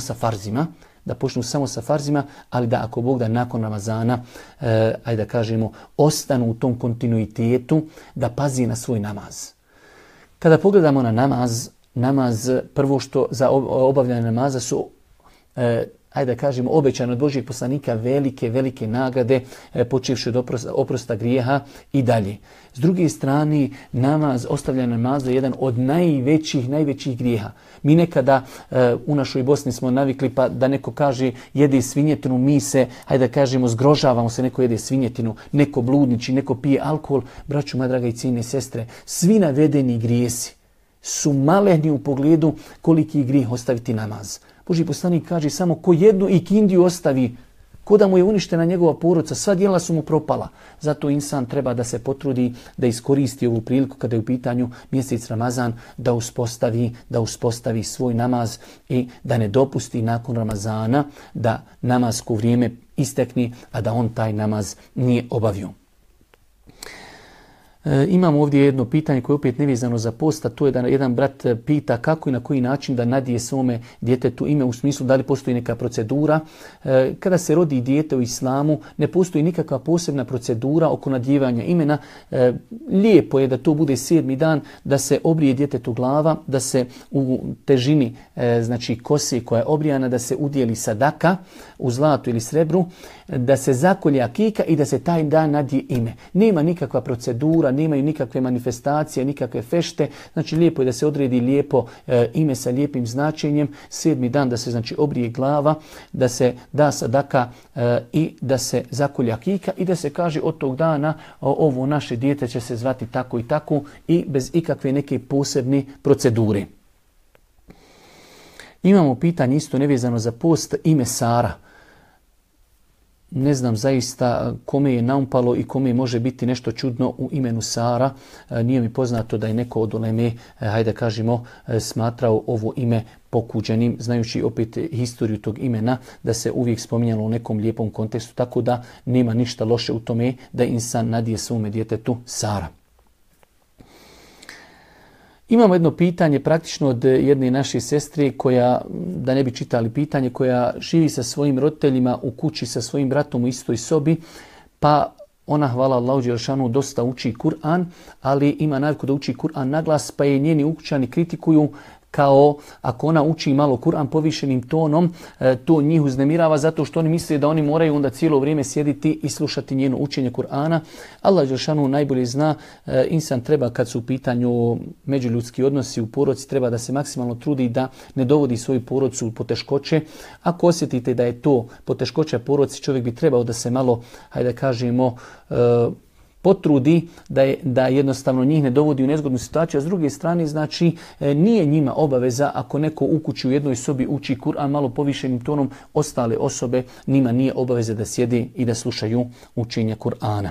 sa farzima, ali da ako Bog da nakon Ramazana, ajde da kažemo, ostanu u tom kontinuitetu, da pazi na svoj namaz. Kada pogledamo na namaz, prvo što za obavljanje namaza su, ajde da kažemo, obećano od Božijeg poslanika velike nagrade, počevši od oprosta grijeha i dalje. S druge strane, ostavljanje namaza je jedan od najvećih grijeha. Mi nekada u našoj Bosni smo navikli pa da neko kaže jede svinjetinu, mi se, hajde da kažemo, zgrožavamo se, neko jede svinjetinu, neko bludniči, neko pije alkohol. Braćo moja draga i cijenjene sestre, svi navedeni grijesi su maleni u pogledu koliki grijeh ostaviti namaz. Božji poslanik kaže samo ko jednu ikindiju ostavi, ko da mu je uništena njegova porodica, sva djela su mu propala. Zato insan treba da se potrudi da iskoristi ovu priliku kada je u pitanju mjesec Ramazan, da uspostavi svoj namaz i da ne dopusti nakon Ramazana da namazko vrijeme istekne, a da on taj namaz nije obavio. Imamo ovdje jedno pitanje koje je opet nevezano za post, a to je da jedan brat pita kako i na koji način da nadije svome djetetu ime, u smislu da li postoji neka procedura. Kada se rodi dijete u islamu, ne postoji nikakva posebna procedura oko nadjevanja imena. Lijepo je da to bude 7. dan, da se obrije djetetu glava, da se u težini, znači kose koja je obrijana, da se udijeli sadaka u zlatu ili srebru, da se zakolje akika i da se taj dan nadije ime. Nema nikakva procedura, nemaju nikakve manifestacije, nikakve fešte. Znači lijepo je da se odredi lijepo ime sa lijepim značenjem. 7. dan da se, znači, obrije glava, da se da sadaka i da se zakolje akika i da se kaže od tog dana ovo naše dijete će se zvati tako i tako i bez ikakve neke posebne procedure. Imamo pitanje isto nevezano za post, ime Sara. ne znam zaista kome je naumpalo i kome može biti nešto čudno u imenu Sara. Nije mi poznato da je neko od uleme, hajde kažemo, smatrao ovo ime pokuđenim, znajući opet historiju tog imena, da se uvijek spominjalo u nekom lijepom kontekstu, tako da nema ništa loše u tome da insan nadije svome djetetu Sara. Imamo jedno pitanje praktično od jedne naše sestre koja, da ne bi čitali pitanje, koja živi sa svojim roditeljima u kući sa svojim bratom u istoj sobi, pa ona, hvala Allahu dželešanu, dosta uči Kur'an, ali ima naviku da uči Kur'an naglas, pa je njeni ukućani kritikuju kao ako ona uči malo Kur'an povišenim tonom, to njih uznemirava zato što oni misle da oni moraju onda cijelo vrijeme sjediti i slušati njeno učenje Kur'ana. Allah dželešanu najbolje zna, insan treba kad su u pitanju međuljudski odnosi u porodici, treba da se maksimalno trudi da ne dovodi svoju porodicu u poteškoće. Ako osjetite da je to poteškoća porodici, čovjek bi trebao da se malo, hajde da kažemo, potrudi da jednostavno njih ne dovodi u nezgodnu situaciju, a s druge strane, znači, nije njima obaveza ako neko u kući u jednoj sobi uči Kur'an malo povišenim tonom, ostale osobe njima nije obaveza da sjede i da slušaju učenje Kur'ana.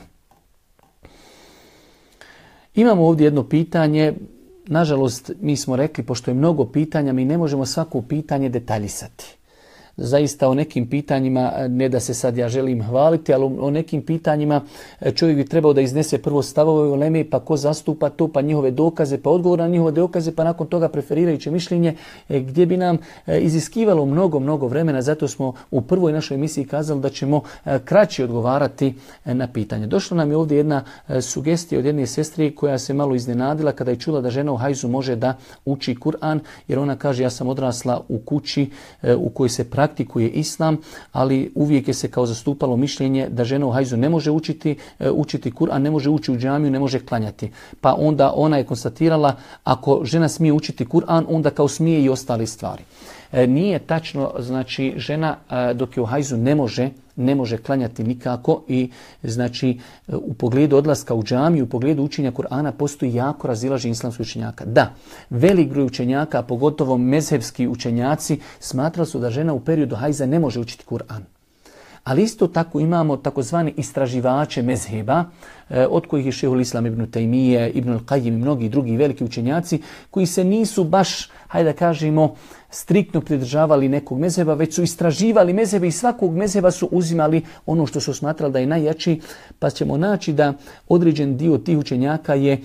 Imamo ovdje jedno pitanje. Nažalost, mi smo rekli, pošto je mnogo pitanja, mi ne možemo svako pitanje detaljisati. Zaista o nekim pitanjima, ne da se sad ja želim hvaliti, ali o nekim pitanjima čovjek bi trebao da iznese prvo stavove uleme, pa ko zastupa to, pa njihove dokaze, pa odgovor na njihove dokaze, pa nakon toga preferirajuće mišljenje, gdje bi nam iziskivalo mnogo vremena. Zato smo u prvoj našoj emisiji kazali da ćemo kraće odgovarati na pitanje. Došla nam je ovdje jedna sugestija od jedne sestre koja se malo iznenadila kada je čula da žena u hajzu može da uči Kur'an, jer ona kaže: ja sam odrasla u kući u kojoj se praktikuje islam, ali uvijek je se kao zastupalo mišljenje da žena u hajzu ne može učiti Kur'an, ne može ući u džamiju, ne može klanjati. Pa onda ona je konstatirala, ako žena smije učiti Kur'an, onda kao smije i ostale stvari. Nije tačno, znači žena dok je u hajzu ne može klanjati nikako i znači u pogledu odlaska u džamiju, u pogledu učenja Kur'ana postoji jako razilaženje islamskih učenjaka. Da, velik broj učenjaka, pogotovo mezhebski učenjaci, smatrali su da žena u periodu hajza ne može učiti Kur'an. Ali isto tako imamo takozvani istraživače mezheba, od kojih je šejhul Islam ibn Tejmije, ibn al-Qajim i mnogi drugi veliki učenjaci, koji se nisu baš, hajde da kažemo, striktno pridržavali nekog mezheba, već su istraživali mezhebe i svakog mezheba su uzimali ono što su smatrali da je najjači, pa ćemo naći da određen dio tih učenjaka je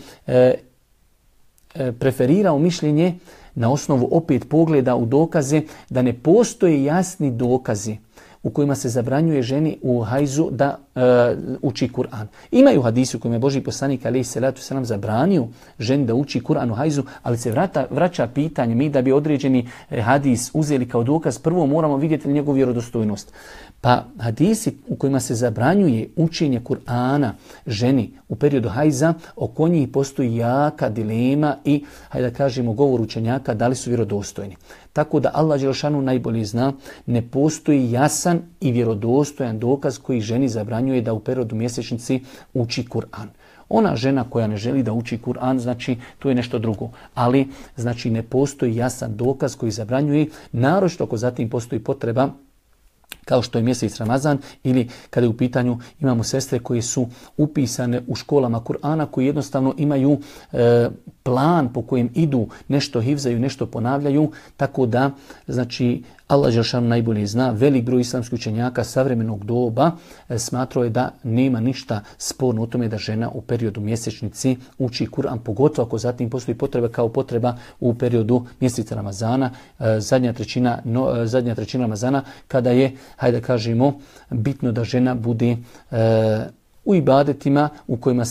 preferirao mišljenje na osnovu opet pogleda u dokaze da ne postoje jasni dokazi u kojima se zabranjuje ženi u hajzu da uči Kur'an. Imaju hadisi u kojima je Božji poslanik alejhi selatu selam zabranio ženi da uči Kur'an u hajzu, ali se vraća pitanje, mi da bi određeni hadis uzeli kao dokaz, prvo moramo vidjeti njegovu vjerodostojnost. Pa hadisi u kojima se zabranjuje učenje Kur'ana ženi u periodu hajza, oko njih postoji jaka dilema i, hajde da kažemo, govor učenjaka da li su vjerodostojni. Tako da Allah dželešanu najbolje zna, ne postoji jasan i vjerodostojan dokaz koji ženi zabranjuje da u periodu mjesečnici uči Kur'an. Ona žena koja ne želi da uči Kur'an, znači to je nešto drugo. Ali znači ne postoji jasan dokaz koji zabranjuje, naročito ako zatim postoji potreba kao što je mjesec Ramazan ili kada je u pitanju imamo sestre koje su upisane u školama Kur'ana, koji jednostavno imaju plan po kojem idu, nešto hifzaju, nešto ponavljaju, tako da znači Allah dželešanu najbolje zna, velik broj islamskih učenjaka savremenog doba smatrao je da nema ništa sporno u tome da žena u periodu mjesečnici uči Kur'an, pogotovo ako zatim postoji potreba kao potreba u periodu mjeseca Ramazana, zadnja trećina Ramazana, kada je, hajde da kažemo, bitno da žena bude u ibadetima u kojima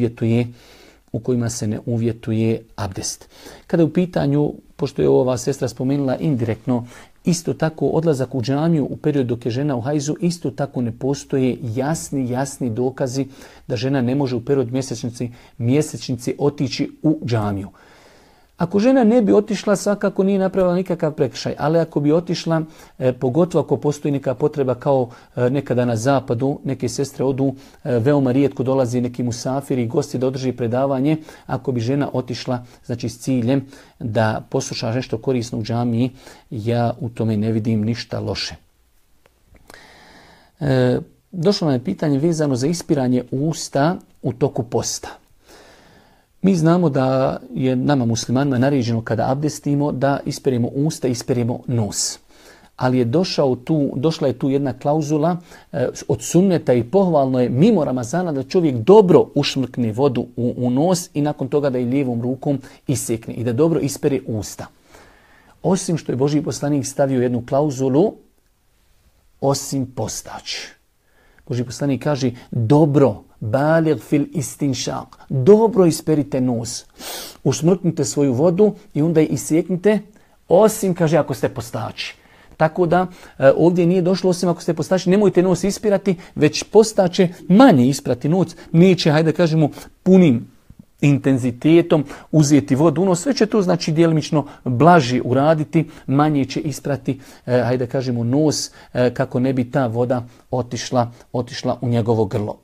se ne uvjetuje abdest. Kada je u pitanju, pošto je ova sestra spomenula indirektno, isto tako odlazak u džamiju u periodu dok je žena u hajzu, isto tako ne postoje jasni dokazi da žena ne može u periodu mjesečnici otići u džamiju. Ako žena ne bi otišla, svakako nije napravila nikakav prekršaj, ali ako bi otišla, pogotovo ako postoji neka potreba kao nekada na zapadu, neke sestre odu, veoma rijetko dolazi neki musafiri i gosti da održi predavanje, ako bi žena otišla, znači s ciljem da posluša nešto korisno u džamiji, ja u tome ne vidim ništa loše. Došlo nam je pitanje vezano za ispiranje usta u toku posta. Mi znamo da je nama muslimanima naređeno kada abdestimo da ispiremo usta, ispiremo nos. Ali je došla je tu jedna klauzula od sunneta i pohvalno je mimo Ramazana da čovjek dobro ušmrkne vodu u nos i nakon toga da i lijevom rukom isekne i da dobro ispere usta. Osim što je Božji poslanik stavio jednu klauzulu, osim postač. Božji poslanik kaže dobro, baligh fil istinšaq, dobro isperite nos, ušmrknite svoju vodu i onda je iseknite, osim, kaže, ako ste postači. Tako da ovdje nije došlo osim ako ste postači, nemojte nos ispirati, već postače manje isprati nos, neće, hajde kažemo, punim intenzitetom uzeti vodu u nos, sve će to znači djelimično blaži uraditi, manje će isprati, hajde kažemo, nos kako ne bi ta voda otišla u njegovo grlo.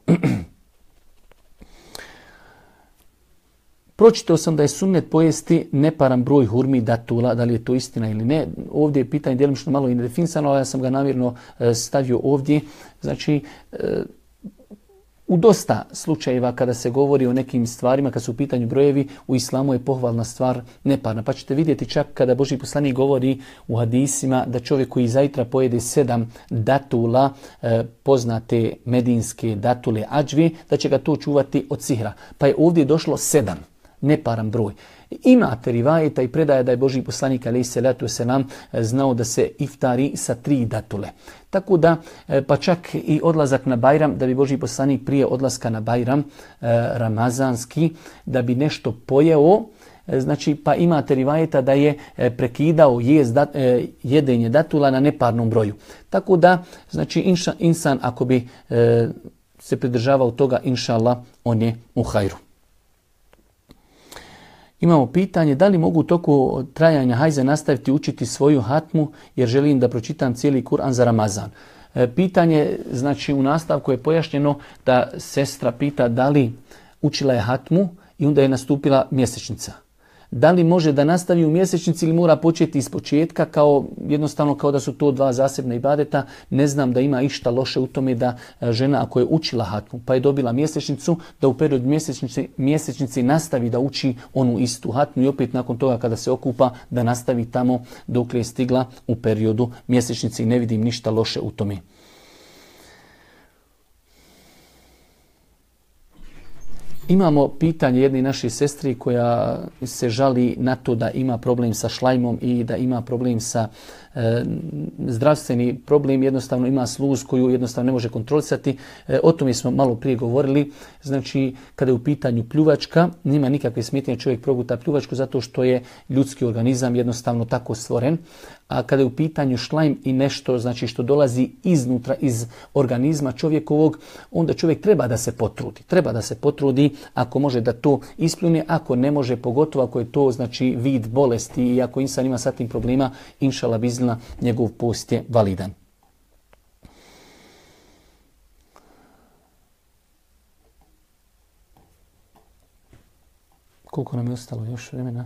Pročitao sam da je sunnet pojesti neparan broj hurmi datula, da li je to istina ili ne. Ovdje je pitanje djelimično malo i nedefinisano, ali ja sam ga namjerno stavio ovdje. Znači, u dosta slučajeva kada se govori o nekim stvarima, kad su u pitanju brojevi, u islamu je pohvalna stvar neparna. Pa ćete vidjeti čak kada Božji poslanik govori u hadisima da čovjek koji zajtra pojede 7 datula, poznate medinske datule adžve, da će ga to čuvati od sihra. Pa je ovdje došlo 7. Neparan broj. Imate rivajeta i predaja da je Božji poslanik alejhi selatu vesselam znao da se iftari sa 3 datule. Tako da, pa čak i odlazak na Bajram, da bi Božji poslanik prije odlaska na Bajram ramazanski, da bi nešto pojeo, znači pa imate rivajeta da je prekidao jedenje datula na neparnom broju. Tako da, znači insan ako bi se pridržavao toga, inša Allah, on je u hajru. Imamo pitanje da li mogu u toku trajanja hajza nastaviti učiti svoju hatmu jer želim da pročitam cijeli Kur'an za Ramazan. Pitanje, znači u nastavku je pojašnjeno da sestra pita da li učila je hatmu i onda je nastupila mjesečnica. Da li može da nastavi u mjesečnici ili mora početi iz početka, jednostavno kao da su to 2 zasebna ibadeta. Ne znam da ima išta loše u tome da žena ako je učila hatmu pa je dobila mjesečnicu, da u periodu mjesečnici nastavi da uči onu istu hatmu i opet nakon toga kada se okupa da nastavi tamo dok je stigla u periodu mjesečnici. Ne vidim ništa loše u tome. Imamo pitanje jedne naše sestri koja se žali na to da ima problem sa šlajmom i da ima problem sa zdravstveni problem, jednostavno ima sluz koju jednostavno ne može kontrolisati. O tome smo malo prije govorili. Znači, kada je u pitanju pljuvačka, nema nikakve smetnje čovjek proguta pljuvačku zato što je ljudski organizam jednostavno tako stvoren. A kada je u pitanju šlajm i nešto znači što dolazi iznutra iz organizma čovjekovog, onda čovjek treba da se potrudi. Treba da se potrudi ako može da to ispljune, ako ne može, pogotovo ako je to znači vid bolesti i ako insan ima sa tim problema, inšala bizna, njegov post je validan. Koliko nam je ostalo još vremena?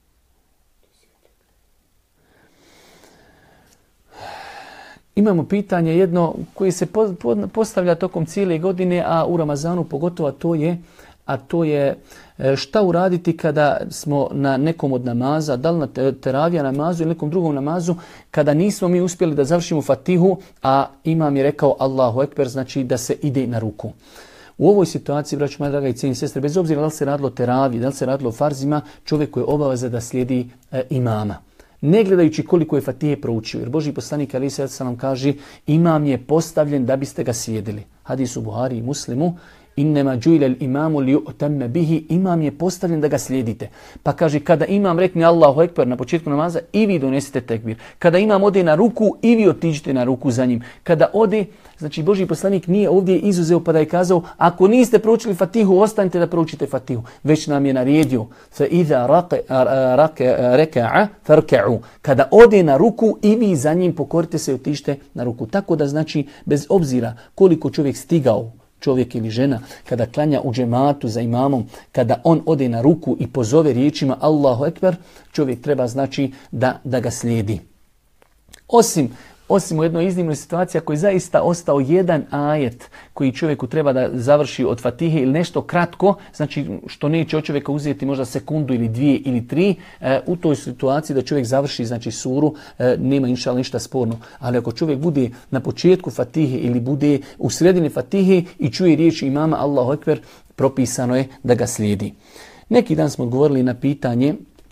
Imamo pitanje jedno koje se postavlja tokom cijele godine, a u Ramazanu pogotovo, a to je šta uraditi kada smo na nekom od namaza, da li na teravija namazu ili nekom drugom namazu, kada nismo mi uspjeli da završimo Fatihu, a imam je rekao Allahu Ekber, znači da se ide na ruku. U ovoj situaciji, braćo moja draga i cijenjeni sestre, bez obzira da li se radilo o teraviji, da li se radilo o farzima, čovjeku je obaveza da slijedi imama. Ne gledajući koliko je Fatihe proučio, jer Božji poslanik alejhi selatu vesselam kaže imam je postavljen da biste ga slijedili. Hadis u Buhari i Muslimu, innema džuilel imamu li u'temme bihi, imam je postavljen da ga slijedite. Pa kaže, kada imam rekne Allahu Ekber na početku namaza, i vi donesite tekbir. Kada imam ode na ruku, i vi otiđite na ruku za njim. Kada ode, znači Božji poslanik nije ovdje izuzeo pa da je kazao, ako niste proučili Fatihu, ostanite da proučite Fatihu. Već nam je naredio, fa iza raka'a farka'u. Kada ode na ruku, i vi za njim pokorite se i otiđite na ruku. Tako da znači, bez obzira koliko čovjek stigao, čovjek ili žena, kada klanja u džematu za imamom, kada on ode na ruku i pozove riječima Allahu Ekber, čovjek treba znači da ga slijedi. Osim Osim u jednoj iznimnoj situaciji ako je zaista ostao jedan ajet koji čovjeku treba da završi od Fatihe ili nešto kratko, znači što neće od čovjeka uzeti možda sekundu ili 2 ili 3, u toj situaciji da čovjek završi znači suru, nema inšallah ništa sporno. Ali ako čovjek bude na početku Fatihe ili bude u sredini Fatihe i čuje riječi imama Allahu Ekber, propisano je da ga slijedi. Neki dan smo odgovorili na pitanje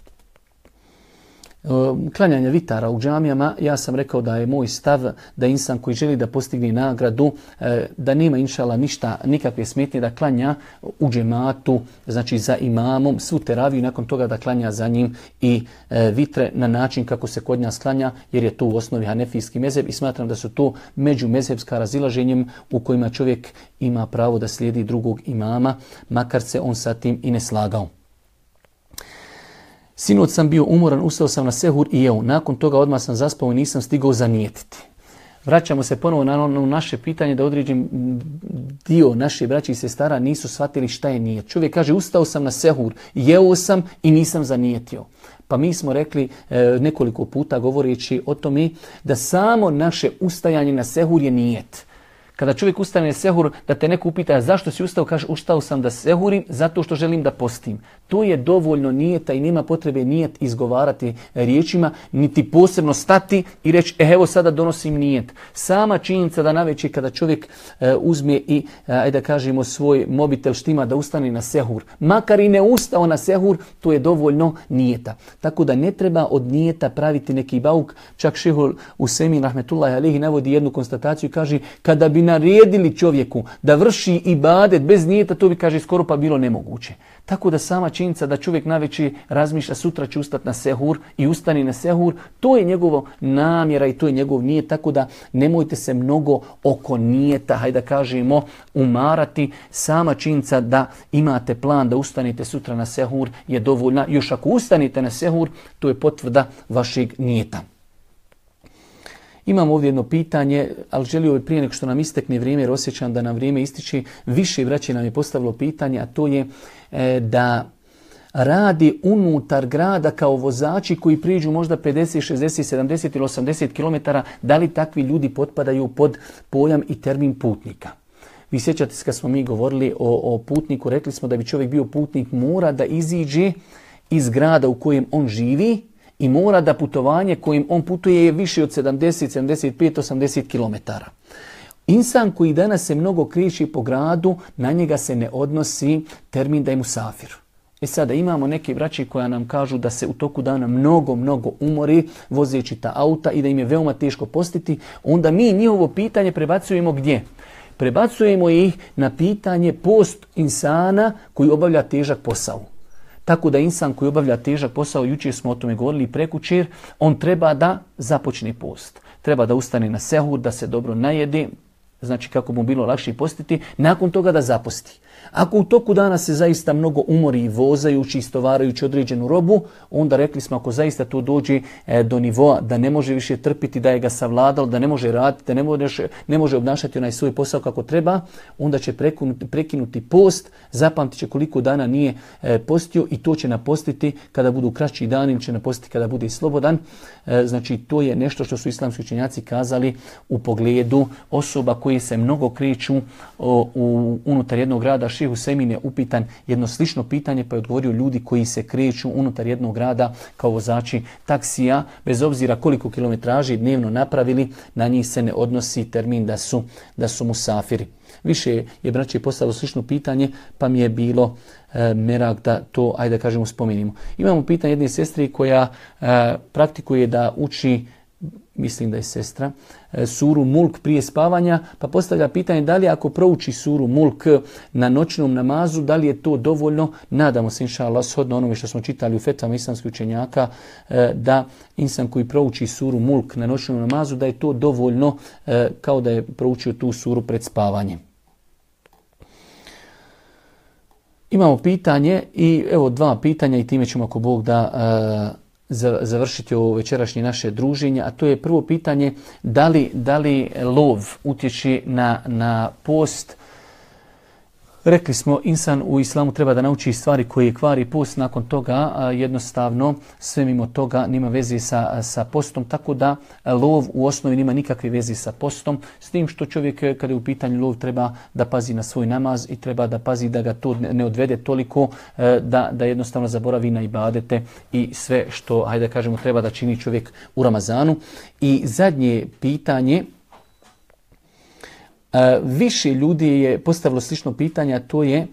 klanjanja vitara u džamijama. Ja sam rekao da je moj stav da insan koji želi da postigne nagradu, da nema inšala ništa, nikakve smetnje da klanja u džematu, znači za imamom, svu teraviju, nakon toga da klanja za njim i vitre na način kako se kod nas klanja, jer je to u osnovi hanefijski mezheb i smatram da su to međumezhebska razilaženjem u kojima čovjek ima pravo da slijedi drugog imama, makar se on sa tim i ne slagao. Sinoć sam bio umoran, ustao sam na sehur i jeo. Nakon toga odmah sam zaspao i nisam stigao zanijetiti. Vraćamo se ponovo na naše pitanje da određen dio naše braće i sestara nisu shvatili šta je nijet. Čovjek kaže ustao sam na sehur, jeo sam i nisam zanijetio. Pa mi smo rekli nekoliko puta govoreći o tome da samo naše ustajanje na sehur je nijet. Kada čovjek ustane na sehur, da te neko upita zašto si ustao, kaže ustao sam da sehurim zato što želim da postim. To je dovoljno nijeta i nema potrebe nijet izgovarati riječima, niti posebno stati i reći evo sada donosim nijet. Sama činjenica da navečer kada čovjek uzme i da kažemo svoj mobitel štima da ustane na sehur, makar i ne ustao na sehur, to je dovoljno nijeta. Tako da ne treba od nijeta praviti neki bauk. Čak Šehol Usemin rahmetullahi alejhi navodi jednu konstataciju i kaže kada bi naredili čovjeku da vrši ibadet bez nijeta, to bi, kaže, skoro pa bilo nemoguće. Tako da sama činjenica da čovjek navečer razmišlja sutra će ustati na sehur i ustani na sehur, to je njegovo namjera i to je njegov nijet, tako da nemojte se mnogo oko nijeta, hajde da kažemo, umarati. Sama činjenica da imate plan da ustanete sutra na sehur je dovoljna. Još ako ustanete na sehur, to je potvrda vašeg nijeta. Imamo ovdje jedno pitanje, ali želio bih prije nego što nam istekne vrijeme, jer osjećam da nam vrijeme ističe, više braće nam je postavilo pitanje, a to je da radi unutar grada kao vozači koji priđu možda 50, 60, 70 ili 80 km, da li takvi ljudi potpadaju pod pojam i termin putnika? Vi sjećate se kad smo mi govorili o putniku, rekli smo da bi čovjek bio putnik, mora da iziđe iz grada u kojem on živi, i mora da putovanje kojim on putuje je više od 70, 75, 80 km. Insan koji danas se mnogo kreće po gradu, na njega se ne odnosi termin da je musafir. Sada imamo neke braće koja nam kažu da se u toku dana mnogo umori vozeći ta auta i da im je veoma teško postiti. Onda mi njihovo pitanje prebacujemo gdje? Prebacujemo ih na pitanje post insana koji obavlja težak posao. Tako da insan koji obavlja težak posao, jučer smo o tome govorili prekjučer, on treba da započne post. Treba da ustane na sehur, da se dobro najede, znači kako mu bilo lakše postiti, nakon toga da zaposti. Ako u toku dana se zaista mnogo umori vozajući, istovarajući određenu robu, onda rekli smo ako zaista to dođe do nivoa da ne može više trpiti, da je ga savladalo, da ne može raditi, da ne može obnašati onaj svoj posao kako treba, onda će prekinuti post, zapamtit će koliko dana nije postio i to će napostiti kada budu kraći dani ili će napostiti kada bude slobodan. Znači to je nešto što su islamski učenjaci kazali u pogledu osoba koji se mnogo kreću unutar jednog grada. Šejh Usejmin je upitan jedno slično pitanje pa je odgovorio ljudi koji se kreću unutar jednog grada kao vozači taksija, bez obzira koliko kilometraži dnevno napravili, na njih se ne odnosi termin da su musafiri. Više je braće postavilo slično pitanje pa mi je bilo merak da to, ajde da kažemo, spomenimo. Imamo pitanje jedne sestre koja praktikuje da uči, mislim da je sestra, suru Mulk prije spavanja, pa postavlja pitanje da li ako prouči suru Mulk na noćnom namazu, da li je to dovoljno. Nadamo se, inša Allah, shodno onome što smo čitali u fetvama islamskih učenjaka, da insan koji prouči suru Mulk na noćnom namazu, da je to dovoljno kao da je proučio tu suru pred spavanjem. Imamo pitanje i evo dva pitanja i time ćemo ako Bog da završiti ovo večerašnje naše druženje, a to je prvo pitanje da li lov utječe na post. Rekli smo, insan u islamu treba da nauči stvari koje kvari post, nakon toga jednostavno sve mimo toga nima veze sa postom, tako da lov u osnovi nima nikakve veze sa postom, s tim što čovjek kada je u pitanju lov treba da pazi na svoj namaz i treba da pazi da ga to ne odvede toliko da jednostavno zaboravi na ibadete i sve što, hajde da kažemo, treba da čini čovjek u Ramazanu. I zadnje pitanje, više ljudi je postavilo slično pitanje, a to je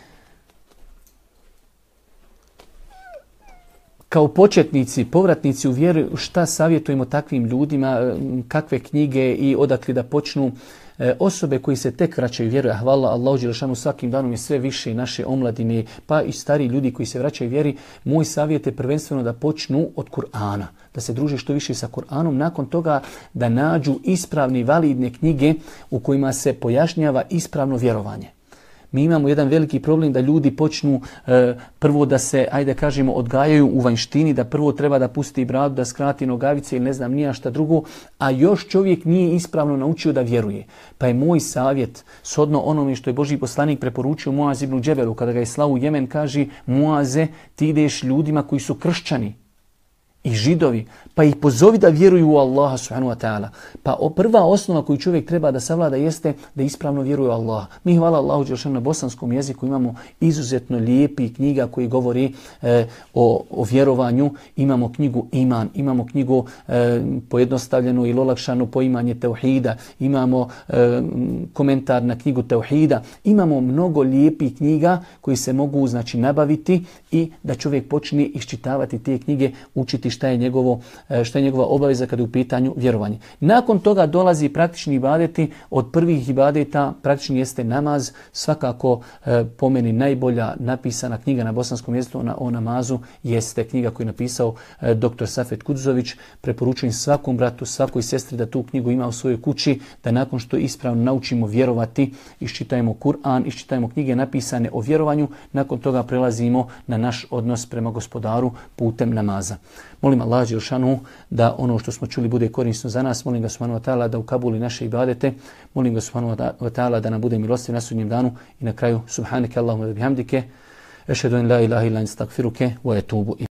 kao početnici, povratnici u vjeru, šta savjetujemo takvim ljudima, kakve knjige i odakle da počnu. Osobe koji se tek vraćaju vjeru, a hvala Allahu dželešanu, svakim danom je sve više naše omladine, pa i stariji ljudi koji se vraćaju vjeri, moj savjet je prvenstveno da počnu od Kur'ana, da se druže što više sa Kur'anom, nakon toga da nađu ispravne, validne knjige u kojima se pojašnjava ispravno vjerovanje. Mi imamo jedan veliki problem da ljudi počnu prvo da se, ajde kažemo, odgajaju u vanjštini, da prvo treba da pusti bradu, da skrati nogavice ili ne znam nija šta drugo, a još čovjek nije ispravno naučio da vjeruje. Pa je moj savjet, shodno onome što je Božji poslanik preporučio Muaz ibn Džebelu, kada ga je slao u Jemen, kaže: Muaze, ti ideš ljudima koji su kršćani i židovi, pa ih pozovi da vjeruju u Allaha subhanahu wa ta'ala. Pa prva osnova koju čovjek treba da savlada jeste da ispravno vjeruje u Allaha. Mi, hvala Allahu dželešanu, na bosanskom jeziku imamo izuzetno lijepi knjiga koji govori o vjerovanju. Imamo knjigu Iman, imamo knjigu pojednostavljenu ili olakšano poimanje tauhida, imamo komentar na knjigu tauhida, imamo mnogo lijepih knjiga koji se mogu, znači, nabaviti i da čovjek počne iščitavati te knjige, učiti šta je njegova obaveza kada je u pitanju vjerovanje. Nakon toga dolazi praktični ibadeti. Od prvih ibadeta praktični jeste namaz. Svakako po meni najbolja napisana knjiga na bosanskom jeziku o namazu jeste knjiga koju je napisao dr. Safet Kudzović. Preporučujem svakom bratu, svakoj sestri da tu knjigu ima u svojoj kući, da nakon što ispravno naučimo vjerovati, iščitajemo Kur'an, iščitajemo knjige napisane o vjerovanju, nakon toga prelazimo na naš odnos prema Gospodaru putem namaza. Molim Allah dželešanu da ono što smo čuli bude korisno za nas. Molim ga subhanahu wa ta'ala da ukabuli naše ibadete. Molim ga subhanahu wa ta'ala da nam bude milostiv na sudnjem danu. I na kraju, subhaneke Allahumma wa bihamdike, ešhedu en la ilaha illa ente, astagfiruke wa etubu